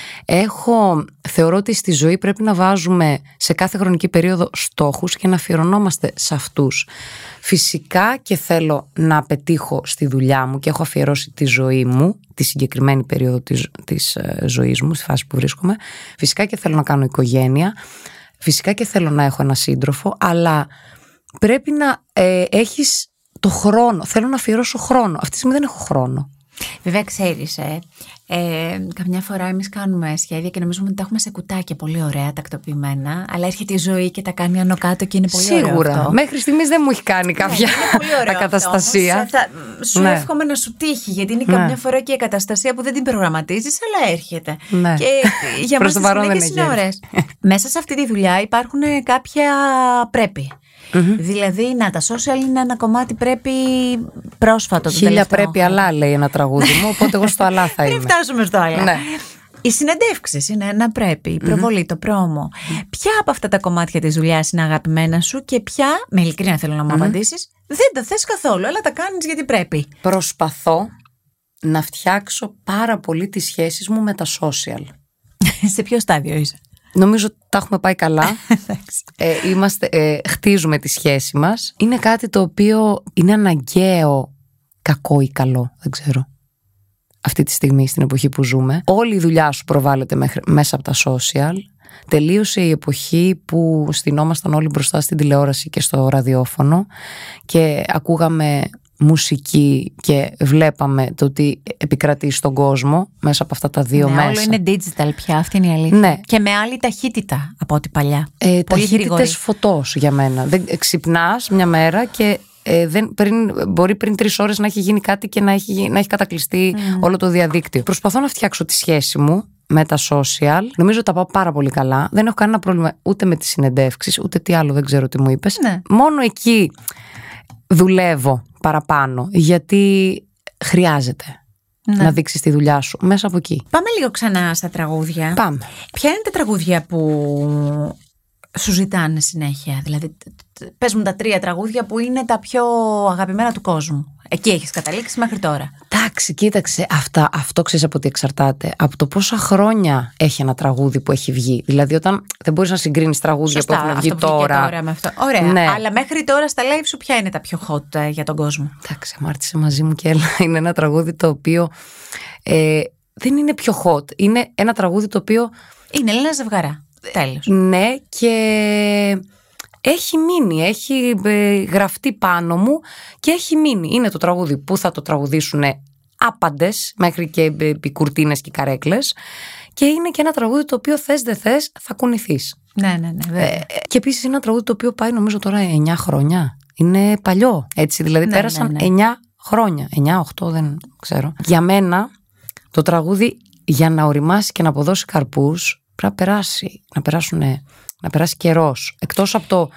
Θεωρώ ότι στη ζωή πρέπει να βάζουμε σε κάθε χρονική περίοδο στόχους και να αφιερωνόμαστε σε αυτούς. Φυσικά και θέλω να πετύχω στη δουλειά μου και έχω αφιερώσει τη ζωή μου, τη συγκεκριμένη περίοδο της ζωής μου, στη φάση που βρίσκομαι. Φυσικά και θέλω να κάνω οικογένεια. Φυσικά και θέλω να έχω ένα σύντροφο, αλλά πρέπει να έχεις το χρόνο. Θέλω να αφιερώσω χρόνο. Αυτή τη στιγμή δεν έχω χρόνο. Βέβαια, ξέρεις, καμιά φορά εμείς κάνουμε σχέδια και νομίζουμε ότι τα έχουμε σε κουτάκια πολύ ωραία, τακτοποιημένα, αλλά έρχεται η ζωή και τα κάνει άνω κάτω και είναι πολύ Σίγουρα. ωραίο αυτό. Μέχρι στιγμής δεν μου έχει κάνει κάποια ακαταστασία. Σου εύχομαι να σου τύχει, γιατί είναι καμιά φορά και η ακαταστασία που δεν την προγραμματίζεις, αλλά έρχεται. Ναι. Και για μας τις γυναίκες είναι ωραίες. Μέσα σε αυτή τη δουλειά υπάρχουν κάποια πρέπει. Δηλαδή, τα social είναι ένα κομμάτι πρέπει πρόσφατο. Χίλια πρέπει αλλά, λέει ένα τραγούδι μου, οπότε εγώ στο αλλά θα είμαι. Πριν φτάσουμε στο αλλά. Ναι. Οι συνεντεύξεις είναι ένα πρέπει, η προβολή, το πρόμο. Ποια από αυτά τα κομμάτια της δουλειάς είναι αγαπημένα σου και ποια, με ειλικρίνεια θέλω να μου απαντήσεις, δεν τα θες καθόλου, αλλά τα κάνεις γιατί πρέπει? Προσπαθώ να φτιάξω πάρα πολύ τις σχέσεις μου με τα social. Σε ποιο στάδιο είσαι? Νομίζω ότι τα έχουμε πάει καλά. Χτίζουμε τη σχέση μας. Είναι κάτι το οποίο είναι αναγκαίο, κακό ή καλό, δεν ξέρω. Αυτή τη στιγμή, στην εποχή που ζούμε, όλη η δουλειά σου προβάλλεται μέσα από τα social. Τελείωσε η εποχή που στηνόμασταν όλοι μπροστά στην τηλεόραση και στο ραδιόφωνο και ακούγαμε μουσική και βλέπαμε το τι επικρατεί στον κόσμο μέσα από αυτά τα δύο μέσα. Όλο είναι digital πια, αυτή είναι η αλήθεια. Ναι. Και με άλλη ταχύτητα από ό,τι παλιά. Ταχύτητες φωτός για μένα. Ξυπνάς μια μέρα και μπορεί πριν 3 ώρες να έχει γίνει κάτι και να έχει κατακλειστεί όλο το διαδίκτυο. Προσπαθώ να φτιάξω τη σχέση μου με τα social. Νομίζω ότι τα πάω πάρα πολύ καλά. Δεν έχω κανένα πρόβλημα ούτε με τις συνεντεύξεις, ούτε τι άλλο δεν ξέρω τι μου είπες. Ναι. Μόνο εκεί δουλεύω παραπάνω, γιατί χρειάζεται να δείξεις τη δουλειά σου μέσα από εκεί. Πάμε λίγο ξανά στα τραγούδια. Πάμε. Ποια είναι τα τραγούδια που σου ζητάνε συνέχεια? Δηλαδή, πες μου τα 3 τραγούδια που είναι τα πιο αγαπημένα του κόσμου. Εκεί έχεις καταλήξει μέχρι τώρα. Εντάξει, κοίταξε, αυτό ξέρεις από τι εξαρτάται. Από το πόσα χρόνια έχει ένα τραγούδι που έχει βγει. Δηλαδή, όταν δεν μπορείς να συγκρίνεις τραγούδια που έχουν βγει τώρα. Με αυτό. Ωραία. Ναι. Αλλά μέχρι τώρα στα live σου, ποια είναι τα πιο hot για τον κόσμο? Εντάξει, αμάρτησε μαζί μου και έλα. Είναι ένα τραγούδι το οποίο δεν είναι πιο hot. Είναι ένα τραγούδι το οποίο. Είναι Έλληνα ζευγαρά. Τέλος. Ναι, και έχει μείνει, έχει γραφτεί πάνω μου και έχει μείνει. Είναι το τραγούδι που θα το τραγουδήσουν άπαντες, μέχρι και κουρτίνες και καρέκλες, και είναι και ένα τραγούδι το οποίο θες δεν θες θα κουνηθείς. Ναι, και επίσης είναι ένα τραγούδι το οποίο πάει νομίζω τώρα 9 χρόνια. Είναι παλιό, έτσι, δηλαδή πέρασαν 9 χρόνια, 9-8 δεν ξέρω. Για μένα το τραγούδι, για να οριμάσει και να αποδώσει καρπούς, πρέπει να περάσει καιρός. Εκτός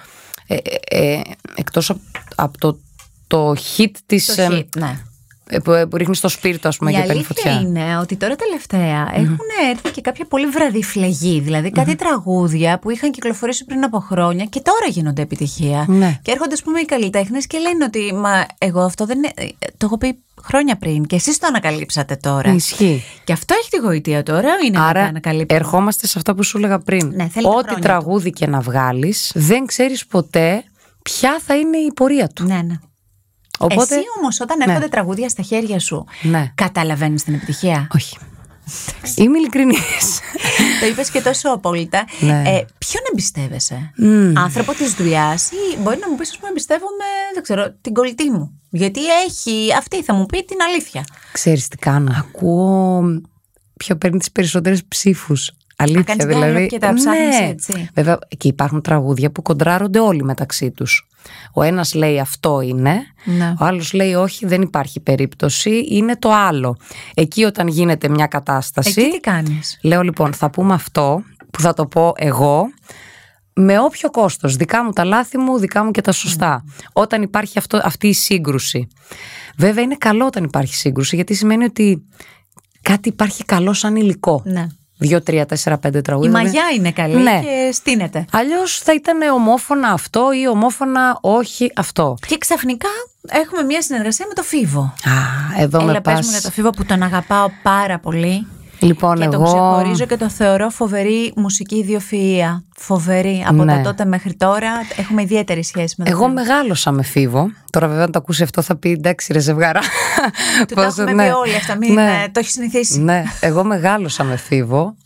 από το hit της που ρίχνει στο σπίρτο, ας πούμε, και παίρνει φωτιά. Η αλήθεια είναι ότι τώρα τελευταία έχουν έρθει και κάποια πολύ βραδιφλεγή. Δηλαδή κάτι τραγούδια που είχαν κυκλοφορήσει πριν από χρόνια και τώρα γίνονται επιτυχία. Και έρχονται, ας πούμε, οι καλλιτέχνες και λένε ότι εγώ αυτό δεν το έχω πει χρόνια πριν και εσείς το ανακαλύψατε τώρα. Ισχύει. Και αυτό έχει τη γοητεία τώρα, είναι. Άρα, να το ανακαλύψουμε. Ερχόμαστε σε αυτά που σου έλεγα πριν. Ναι, ό,τι τραγούδι και να βγάλεις, δεν ξέρεις ποτέ ποια θα είναι η πορεία του. Ναι. Οπότε, εσύ όμως όταν έρχονται τραγούδια στα χέρια σου, καταλαβαίνεις την επιτυχία? Όχι. Είμαι ειλικρινής. Το είπες και τόσο απόλυτα. Ποιον εμπιστεύεσαι? Άνθρωπο της δουλειάς, ή μπορεί να μου πεις, ας πούμε, εμπιστεύομαι, δεν ξέρω, την κολλητή μου, γιατί αυτή θα μου πει την αλήθεια. Ξέρεις τι κάνω? Ακούω ποιο παίρνει τις περισσότερες ψήφους. Αλήθεια, δηλαδή. Και τα ψάχνεις έτσι. Βέβαια, και υπάρχουν τραγούδια που κοντράρονται όλοι μεταξύ τους. Ο ένας λέει αυτό είναι, ο άλλος λέει όχι, δεν υπάρχει περίπτωση, είναι το άλλο. Εκεί όταν γίνεται μια κατάσταση. Εκεί τι κάνεις? Λέω λοιπόν, θα πούμε αυτό που θα το πω εγώ, με όποιο κόστος. Δικά μου τα λάθη μου, δικά μου και τα σωστά. Όταν υπάρχει αυτή η σύγκρουση. Βέβαια, είναι καλό όταν υπάρχει σύγκρουση, γιατί σημαίνει ότι κάτι υπάρχει καλό σαν υλικό. 2, 3, 4, 5 τραγούδια. Η μαγιά είναι καλή, ναι, και στείνεται. Αλλιώς θα ήταν ομόφωνα αυτό ή ομόφωνα όχι αυτό. Και ξαφνικά έχουμε μια συνεργασία με το Φίβο. Εδώ με πας. Πες μου για το Φίβο που τον αγαπάω πάρα πολύ. Λοιπόν, και τον ξεχωρίζω και το θεωρώ φοβερή μουσική ιδιοφυΐα. Φοβερή. Από τα τότε μέχρι τώρα έχουμε ιδιαίτερη σχέση με τον Εγώ μεγάλωσα με Φίβο. Τώρα βέβαια αν το ακούσει αυτό θα πει εντάξει ρε ζευγαρά. Του τα έχουμε πει όλοι αυτά, μην το έχει συνηθίσει. Ναι, εγώ μεγάλωσα με Φίβο.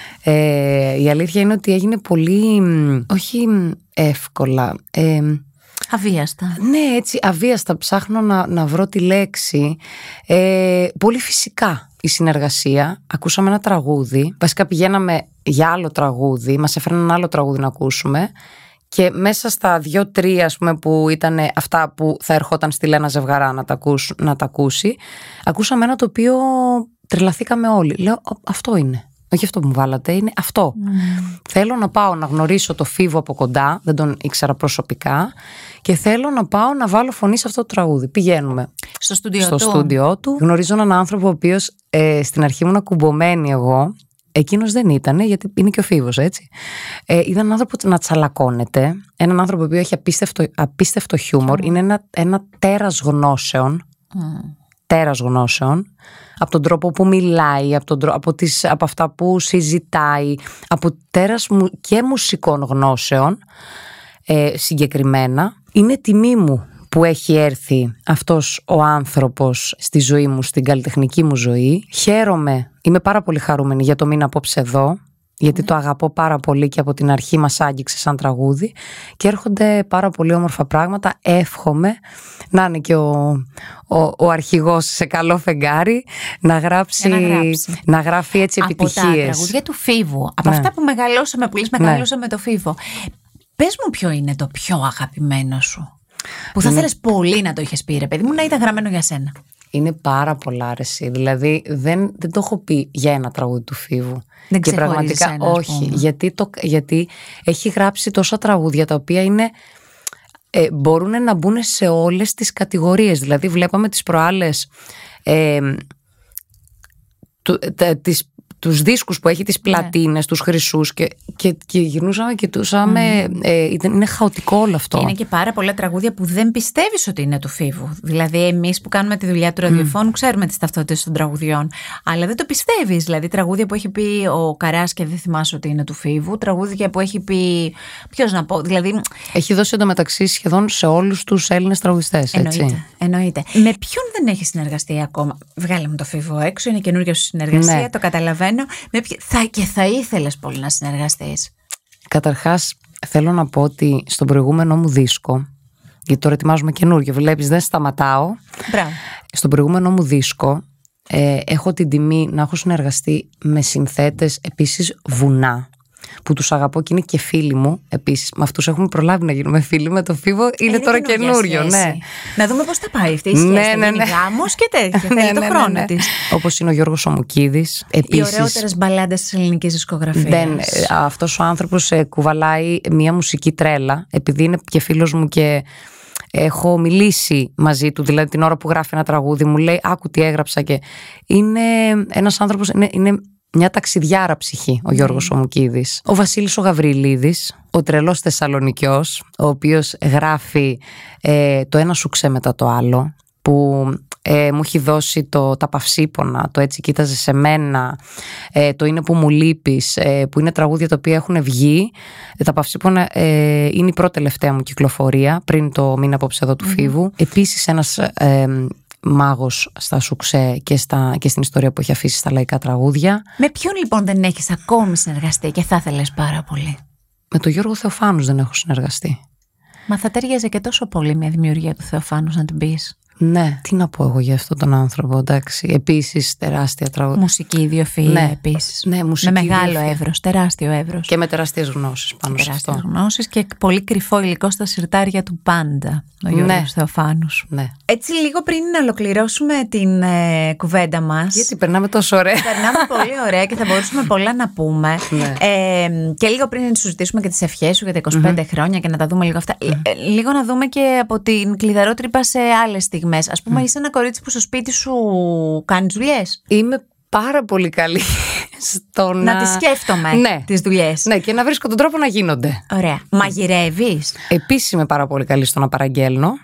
Η αλήθεια είναι ότι έγινε πολύ, όχι εύκολα, αβίαστα. Ναι, έτσι αβίαστα, ψάχνω να βρω τη λέξη. Πολύ φυσικά η συνεργασία. Ακούσαμε ένα τραγούδι, βασικά πηγαίναμε για άλλο τραγούδι, μας έφεραν ένα άλλο τραγούδι να ακούσουμε και μέσα στα 2-3 ας πούμε που ήταν αυτά που θα ερχόταν στη Λένα Ζευγαρά να τα ακούσει, ακούσαμε ένα το οποίο τρελαθήκαμε όλοι. Λέω αυτό είναι. Όχι αυτό που μου βάλατε, είναι αυτό. Θέλω να πάω να γνωρίσω το Φίβο από κοντά, δεν τον ήξερα προσωπικά και θέλω να πάω να βάλω φωνή σε αυτό το τραγούδι. Πηγαίνουμε στο στούντιό του. Γνωρίζω έναν άνθρωπο ο οποίος στην αρχή ήμουν ακουμπωμένη εγώ. Εκείνος δεν ήταν, γιατί είναι και ο Φίβος, έτσι. Είδα έναν άνθρωπο να τσαλακώνεται. Έναν άνθρωπο που έχει απίστευτο χιούμορ. Είναι ένα τέρας γνώσεων. Τέρας γνώσεων. Από τον τρόπο που μιλάει, από αυτά που συζητάει, από τέρας και μουσικών γνώσεων συγκεκριμένα. Είναι τιμή μου που έχει έρθει αυτός ο άνθρωπος στη ζωή μου, στην καλλιτεχνική μου ζωή. Χαίρομαι, είμαι πάρα πολύ χαρούμενη για το μήνα απόψε εδώ, γιατί το αγαπώ πάρα πολύ και από την αρχή μας άγγιξε σαν τραγούδι και έρχονται πάρα πολύ όμορφα πράγματα. Εύχομαι να είναι και ο αρχηγός σε καλό φεγγάρι, να γράφει έτσι επιτυχίες. Από τα τραγούδια του Φίβου, από αυτά που μεγαλώσαμε, που μεγαλώσαμε με το Φίβο. Πες μου ποιο είναι το πιο αγαπημένο σου, που θα θέλεις πολύ να το είχες πει ρε παιδί μου, να ήταν γραμμένο για σένα. Είναι πάρα πολλά αρεσί. Δηλαδή δεν το έχω πει για ένα τραγούδι του Φίβου. Δεν και πραγματικά ένα, όχι. Γιατί έχει γράψει τόσα τραγούδια τα οποία είναι, μπορούν να μπουν σε όλες τις κατηγορίες. Δηλαδή βλέπαμε τις προάλλες τους δίσκους που έχει, τις πλατίνες, τους χρυσούς και γυρνούσαμε και κοιτούσαμε, είναι χαοτικό όλο αυτό. Είναι και πάρα πολλά τραγούδια που δεν πιστεύεις ότι είναι του Φίβου. Δηλαδή εμείς που κάνουμε τη δουλειά του ραδιοφώνου ξέρουμε τις ταυτότητες των τραγουδιών, αλλά δεν το πιστεύεις. Δηλαδή τραγούδια που έχει πει ο Καράς και δεν θυμάσαι ότι είναι του Φίβου, τραγούδια που έχει πει, ποιος να πω, δηλαδή... Έχει δώσει εντωμεταξύ σχεδόν σε όλους τους Έλληνες τραγουδιστές, έτσι. Εννοείται. Με ποιον δεν έχει συνεργαστεί ακόμα? Βγάλε μου το Φίβο έξω, είναι καινούργια σου συνεργασία, ναι. Το καταλαβαίνω. Θα ήθελες πολύ να συνεργαστείς? Καταρχάς θέλω να πω ότι στον προηγούμενο μου δίσκο, γιατί τώρα ετοιμάζουμε καινούργιο, βλέπεις δεν σταματάω. Μπράβο. Στον προηγούμενο μου δίσκο έχω την τιμή να έχω συνεργαστεί με συνθέτες επίσης βουνά, που τους αγαπώ και είναι και φίλοι μου επίσης. Με αυτούς έχουμε προλάβει να γίνουμε φίλοι. Με το Φίβο είναι τώρα καινούριο. Ναι. Να δούμε πώς θα πάει αυτή η σχέση. Ναι. Γάμος και τέτοια. Θέλει το χρόνο της. Όπως είναι ο Γιώργος Ομοκίδης. Οι ωραιότερες μπαλάντες της ελληνικής δισκογραφίας. Αυτός ο άνθρωπος κουβαλάει μια μουσική τρέλα, επειδή είναι και φίλος μου και έχω μιλήσει μαζί του, δηλαδή την ώρα που γράφει ένα τραγούδι μου λέει άκου τι έγραψα και είναι ένας άνθρωπος, είναι μια ταξιδιάρα ψυχή ο Γιώργος Ομοκίδης. Ο Βασίλης ο Γαβριλίδης, ο τρελός Θεσσαλονικιός, ο οποίος γράφει το ένα σουξέ μετά το άλλο, που μου έχει δώσει τα παυσίπονα, το έτσι κοίταζε σε μένα, το είναι που μου λείπεις, που είναι τραγούδια τα οποία έχουν βγει. Τα παυσίπονα είναι η πρώτη τελευταία μου κυκλοφορία πριν το μήνα απόψε εδώ του Φίβου. Επίσης ένας μάγος στα σουξέ και στην ιστορία που έχει αφήσει στα λαϊκά τραγούδια. Με ποιον λοιπόν δεν έχεις ακόμη συνεργαστεί και θα ήθελες πάρα πολύ? Με τον Γιώργο Θεοφάνους δεν έχω συνεργαστεί. Μα θα τέριαζε και τόσο πολύ μια δημιουργία του Θεοφάνους να την πεις. Ναι, τι να πω εγώ για αυτόν τον άνθρωπο, εντάξει. Επίσης τεράστια τραγούδια. Μουσική ιδιοφυΐα, ναι, επίσης. Ναι, με μεγάλο εύρος, τεράστιο εύρος. Και με τεράστιες γνώσεις πάνω σε αυτό. Τεράστιες γνώσεις και πολύ κρυφό υλικό στα συρτάρια του πάντα, ο Γιώργος Θεοφάνους. Ναι. Έτσι λίγο πριν να ολοκληρώσουμε την κουβέντα μας. Γιατί περνάμε τόσο ωραία. Περνάμε πολύ ωραία και θα μπορούσαμε πολλά να πούμε. Ναι. Και λίγο πριν να συζητήσουμε και τις ευχές σου για τα 25 χρόνια και να τα δούμε λίγο αυτά. Λίγο να δούμε και από την κλειδαρό τρύπα σε άλλες στιγμές. Ας πούμε, είσαι ένα κορίτσι που στο σπίτι σου κάνεις δουλειές. Είμαι πάρα πολύ καλή Να τις σκέφτομαι τις δουλειές. Ναι, και να βρίσκω τον τρόπο να γίνονται. Ωραία. Μαγειρεύεις? Επίσης είμαι πάρα πολύ καλή στο να παραγγέλνω.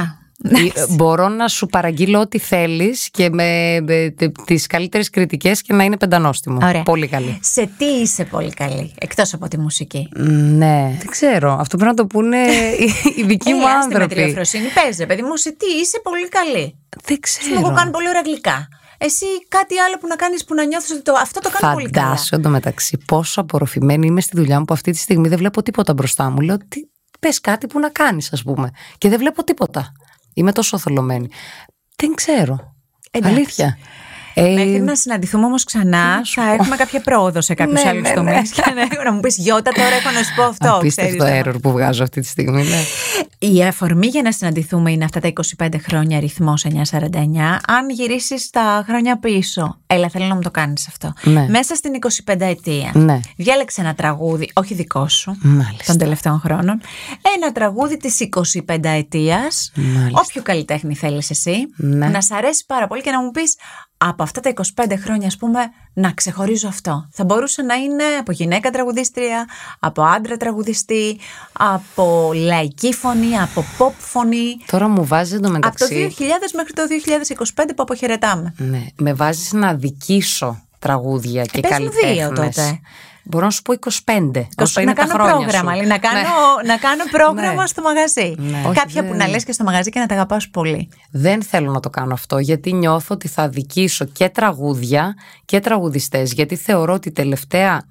Μπορώ να σου παραγγείλω ό,τι θέλεις και με τις καλύτερες κριτικές και να είναι πεντανόστιμο. Ωραία. Πολύ καλή. Σε τι είσαι πολύ καλή, εκτός από τη μουσική? Ναι, δεν ξέρω. Αυτό πρέπει να το πούνε οι δικοί μου άνθρωποι. Με τηλεοφροσύνη παίζει, παιδί μου, σε τι είσαι πολύ καλή? Δεν ξέρω. Εγώ κάνω πολύ ωραία γλυκά. Εσύ κάτι άλλο που να κάνεις που να νιώθεις ότι αυτό το κάνω πολύ καλά? Φαντάσου εντωμεταξύ πόσο απορροφημένη είμαι στη δουλειά μου που αυτή τη στιγμή δεν βλέπω τίποτα μπροστά μου. Λέω πες κάτι που να κάνεις, ας πούμε. Και δεν βλέπω τίποτα. Είμαι τόσο θολωμένη. Δεν ξέρω. Αλήθεια. Μέχρι να συναντηθούμε όμως ξανά, θα έχουμε κάποια πρόοδο σε κάποιους άλλους τομείς. Και να μου πεις, Γιώτα, τώρα έχω να σου πω αυτό. Απίστευτο error που βγάζω αυτή τη στιγμή. Ναι. Η αφορμή για να συναντηθούμε είναι αυτά τα 25 χρόνια ρυθμός 949. Αν γυρίσεις τα χρόνια πίσω, έλα, θέλω να μου το κάνεις αυτό. Ναι. Μέσα στην 25 ετία, διάλεξε ένα τραγούδι, όχι δικό σου, των τελευταίων χρόνων. Ένα τραγούδι της 25 ετίας, όποιο καλλιτέχνη θέλεις εσύ, να σ' αρέσει πάρα πολύ και να μου πεις, από αυτά τα 25 χρόνια, ας πούμε, να ξεχωρίζω αυτό. Θα μπορούσε να είναι από γυναίκα τραγουδίστρια, από άντρα τραγουδιστή, από λαϊκή φωνή, από pop φωνή. Τώρα μου βάζεις εντωμεταξύ. Από το 2000 μέχρι το 2025 που αποχαιρετάμε. Ναι, με βάζεις να αδικήσω τραγούδια και καλλιτέχνες. 2 τότε. Μπορώ να σου πω 25. Να κάνω πρόγραμμα, να κάνω πρόγραμμα στο μαγαζί. Κάποια που να λες και στο μαγαζί και να τα αγαπάς πολύ. Δεν θέλω να το κάνω αυτό, γιατί νιώθω ότι θα αδικήσω και τραγούδια και τραγουδιστές. Γιατί θεωρώ ότι τελευταία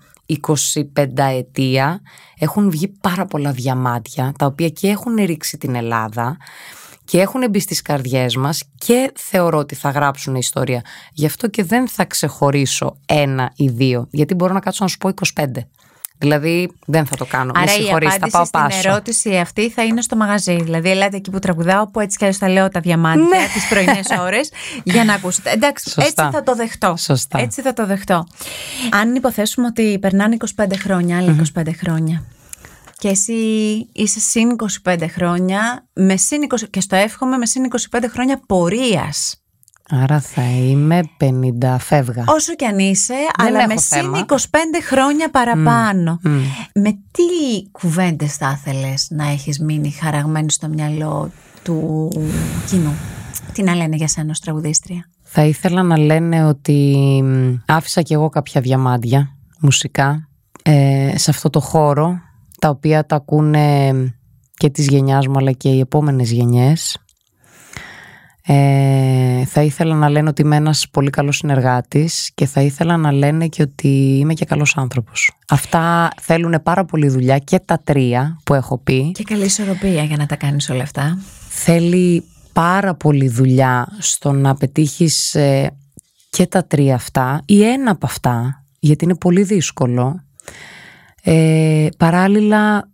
25 ετία έχουν βγει πάρα πολλά διαμάντια, τα οποία και έχουν ρίξει την Ελλάδα και έχουν μπει στις καρδιές μας και θεωρώ ότι θα γράψουν ιστορία. Γι' αυτό και δεν θα ξεχωρίσω 1 ή 2, γιατί μπορώ να κάτσω να σου πω 25. Δηλαδή δεν θα το κάνω. Άρα η απάντηση στην ερώτηση αυτή θα είναι στο μαγαζί. Δηλαδή ελάτε εκεί που τραγουδάω, που έτσι κι αλλιώς θα λέω τα διαμάντια τις πρωινές ώρες για να ακούσετε. Εντάξει, σωστά. Έτσι θα το δεχτώ. Σωστά. Έτσι θα το δεχτώ. Αν υποθέσουμε ότι περνάνε 25 χρόνια, άλλα 25 χρόνια, και εσύ είσαι συν 25 χρόνια, και στο εύχομαι με συν 25 χρόνια πορείας. Άρα θα είμαι 50 φεύγα. Όσο κι αν είσαι, αλλά με συν 25 χρόνια παραπάνω. Με τι κουβέντες θα ήθελες να έχεις μείνει χαραγμένη στο μυαλό του κοινού? Τι να λένε για σένα ως τραγουδίστρια? Θα ήθελα να λένε ότι άφησα κι εγώ κάποια διαμάντια μουσικά σε αυτό το χώρο, τα οποία τα ακούνε και της γενιάς μου αλλά και οι επόμενες γενιές. Θα ήθελα να λένε ότι είμαι ένας πολύ καλός συνεργάτης και θα ήθελα να λένε και ότι είμαι και καλός άνθρωπος. Αυτά θέλουν πάρα πολύ δουλειά και τα 3 που έχω πει. Και καλή ισορροπία για να τα κάνεις όλα αυτά. Θέλει πάρα πολύ δουλειά στο να πετύχεις και τα 3 αυτά ή ένα από αυτά, γιατί είναι πολύ δύσκολο. Παράλληλα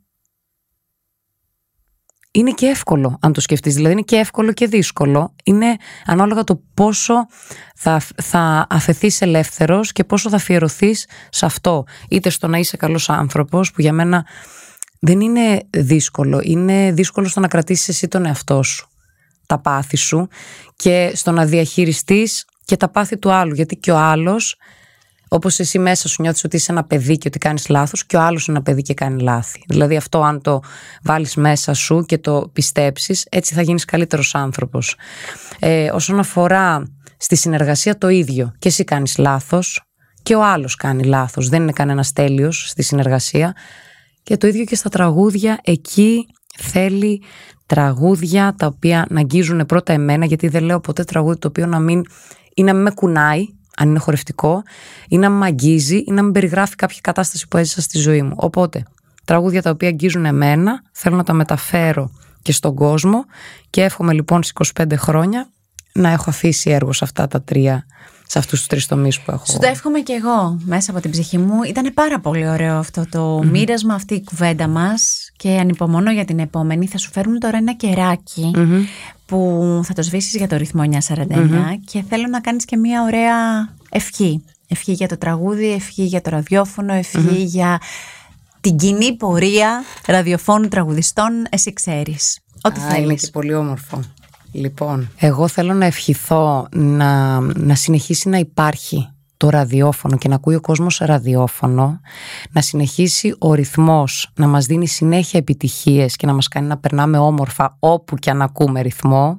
είναι και εύκολο αν το σκεφτείς, δηλαδή είναι και εύκολο και δύσκολο, είναι ανάλογα το πόσο θα αφαιθείς ελεύθερος και πόσο θα αφιερωθείς σε αυτό, είτε στο να είσαι καλός άνθρωπος, που για μένα δεν είναι δύσκολο, είναι δύσκολο στο να κρατήσεις εσύ τον εαυτό σου, τα πάθη σου, και στο να διαχειριστείς και τα πάθη του άλλου, γιατί και ο άλλος, όπως εσύ μέσα σου νιώθεις ότι είσαι ένα παιδί και ότι κάνεις λάθος, και ο άλλος είναι ένα παιδί και κάνει λάθη. Δηλαδή αυτό, αν το βάλεις μέσα σου και το πιστέψεις, έτσι θα γίνεις καλύτερος άνθρωπος. Όσον αφορά στη συνεργασία, το ίδιο. Και εσύ κάνεις λάθος και ο άλλος κάνει λάθος. Δεν είναι κανένας τέλειος στη συνεργασία. Και το ίδιο και στα τραγούδια. Εκεί θέλει τραγούδια τα οποία να αγγίζουν πρώτα εμένα, γιατί δεν λέω ποτέ τραγούδι το οποίο να μην με κουνάει, αν είναι χορευτικό, ή να με αγγίζει ή να με περιγράφει κάποια κατάσταση που έζησα στη ζωή μου. Οπότε, τραγούδια τα οποία αγγίζουν εμένα, θέλω να τα μεταφέρω και στον κόσμο, και εύχομαι λοιπόν στις 25 χρόνια να έχω αφήσει έργο σε αυτά τα 3, σε αυτούς τους 3 τομείς που έχω. Σου το εύχομαι και εγώ μέσα από την ψυχή μου. Ήταν πάρα πολύ ωραίο αυτό το μοίρασμα, αυτή η κουβέντα μας, και ανυπομονώ για την επόμενη. Θα σου φέρουμε τώρα ένα κεράκι που θα το σβήσεις για το ρυθμό 949 και θέλω να κάνεις και μια ωραία ευχή. Ευχή για το τραγούδι, ευχή για το ραδιόφωνο, ευχή για την κοινή πορεία ραδιοφώνου τραγουδιστών. Εσύ ξέρεις. Ό,τι θέλεις. Είναι και πολύ όμορφο. Λοιπόν, εγώ θέλω να ευχηθώ να συνεχίσει να υπάρχει το ραδιόφωνο και να ακούει ο κόσμος ραδιόφωνο, να συνεχίσει ο ρυθμός να μας δίνει συνέχεια επιτυχίες και να μας κάνει να περνάμε όμορφα όπου και αν ακούμε ρυθμό.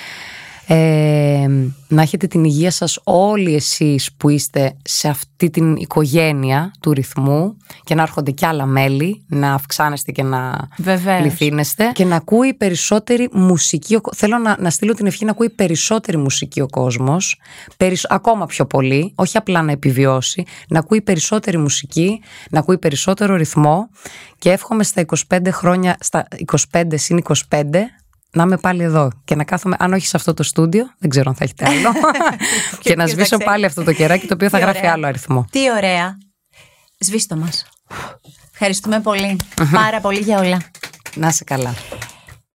Να έχετε την υγεία σας όλοι εσείς που είστε σε αυτή την οικογένεια του ρυθμού και να έρχονται κι άλλα μέλη, να αυξάνεστε και να πληθύνεστε και να ακούει περισσότερη μουσική. Θέλω να στείλω την ευχή να ακούει περισσότερη μουσική ο κόσμος, ακόμα πιο πολύ, όχι απλά να επιβιώσει, να ακούει περισσότερη μουσική, να ακούει περισσότερο ρυθμό και εύχομαι στα 25 χρόνια, στα 25 συν 25, να είμαι πάλι εδώ και να κάθομαι, αν όχι σε αυτό το στούντιο, δεν ξέρω αν θα έχετε άλλο, και να σβήσω πάλι αυτό το κεράκι το οποίο θα γράφει άλλο αριθμό. Τι ωραία. Σβήστο μας. Ευχαριστούμε πολύ. Πάρα πολύ για όλα. Να είσαι καλά.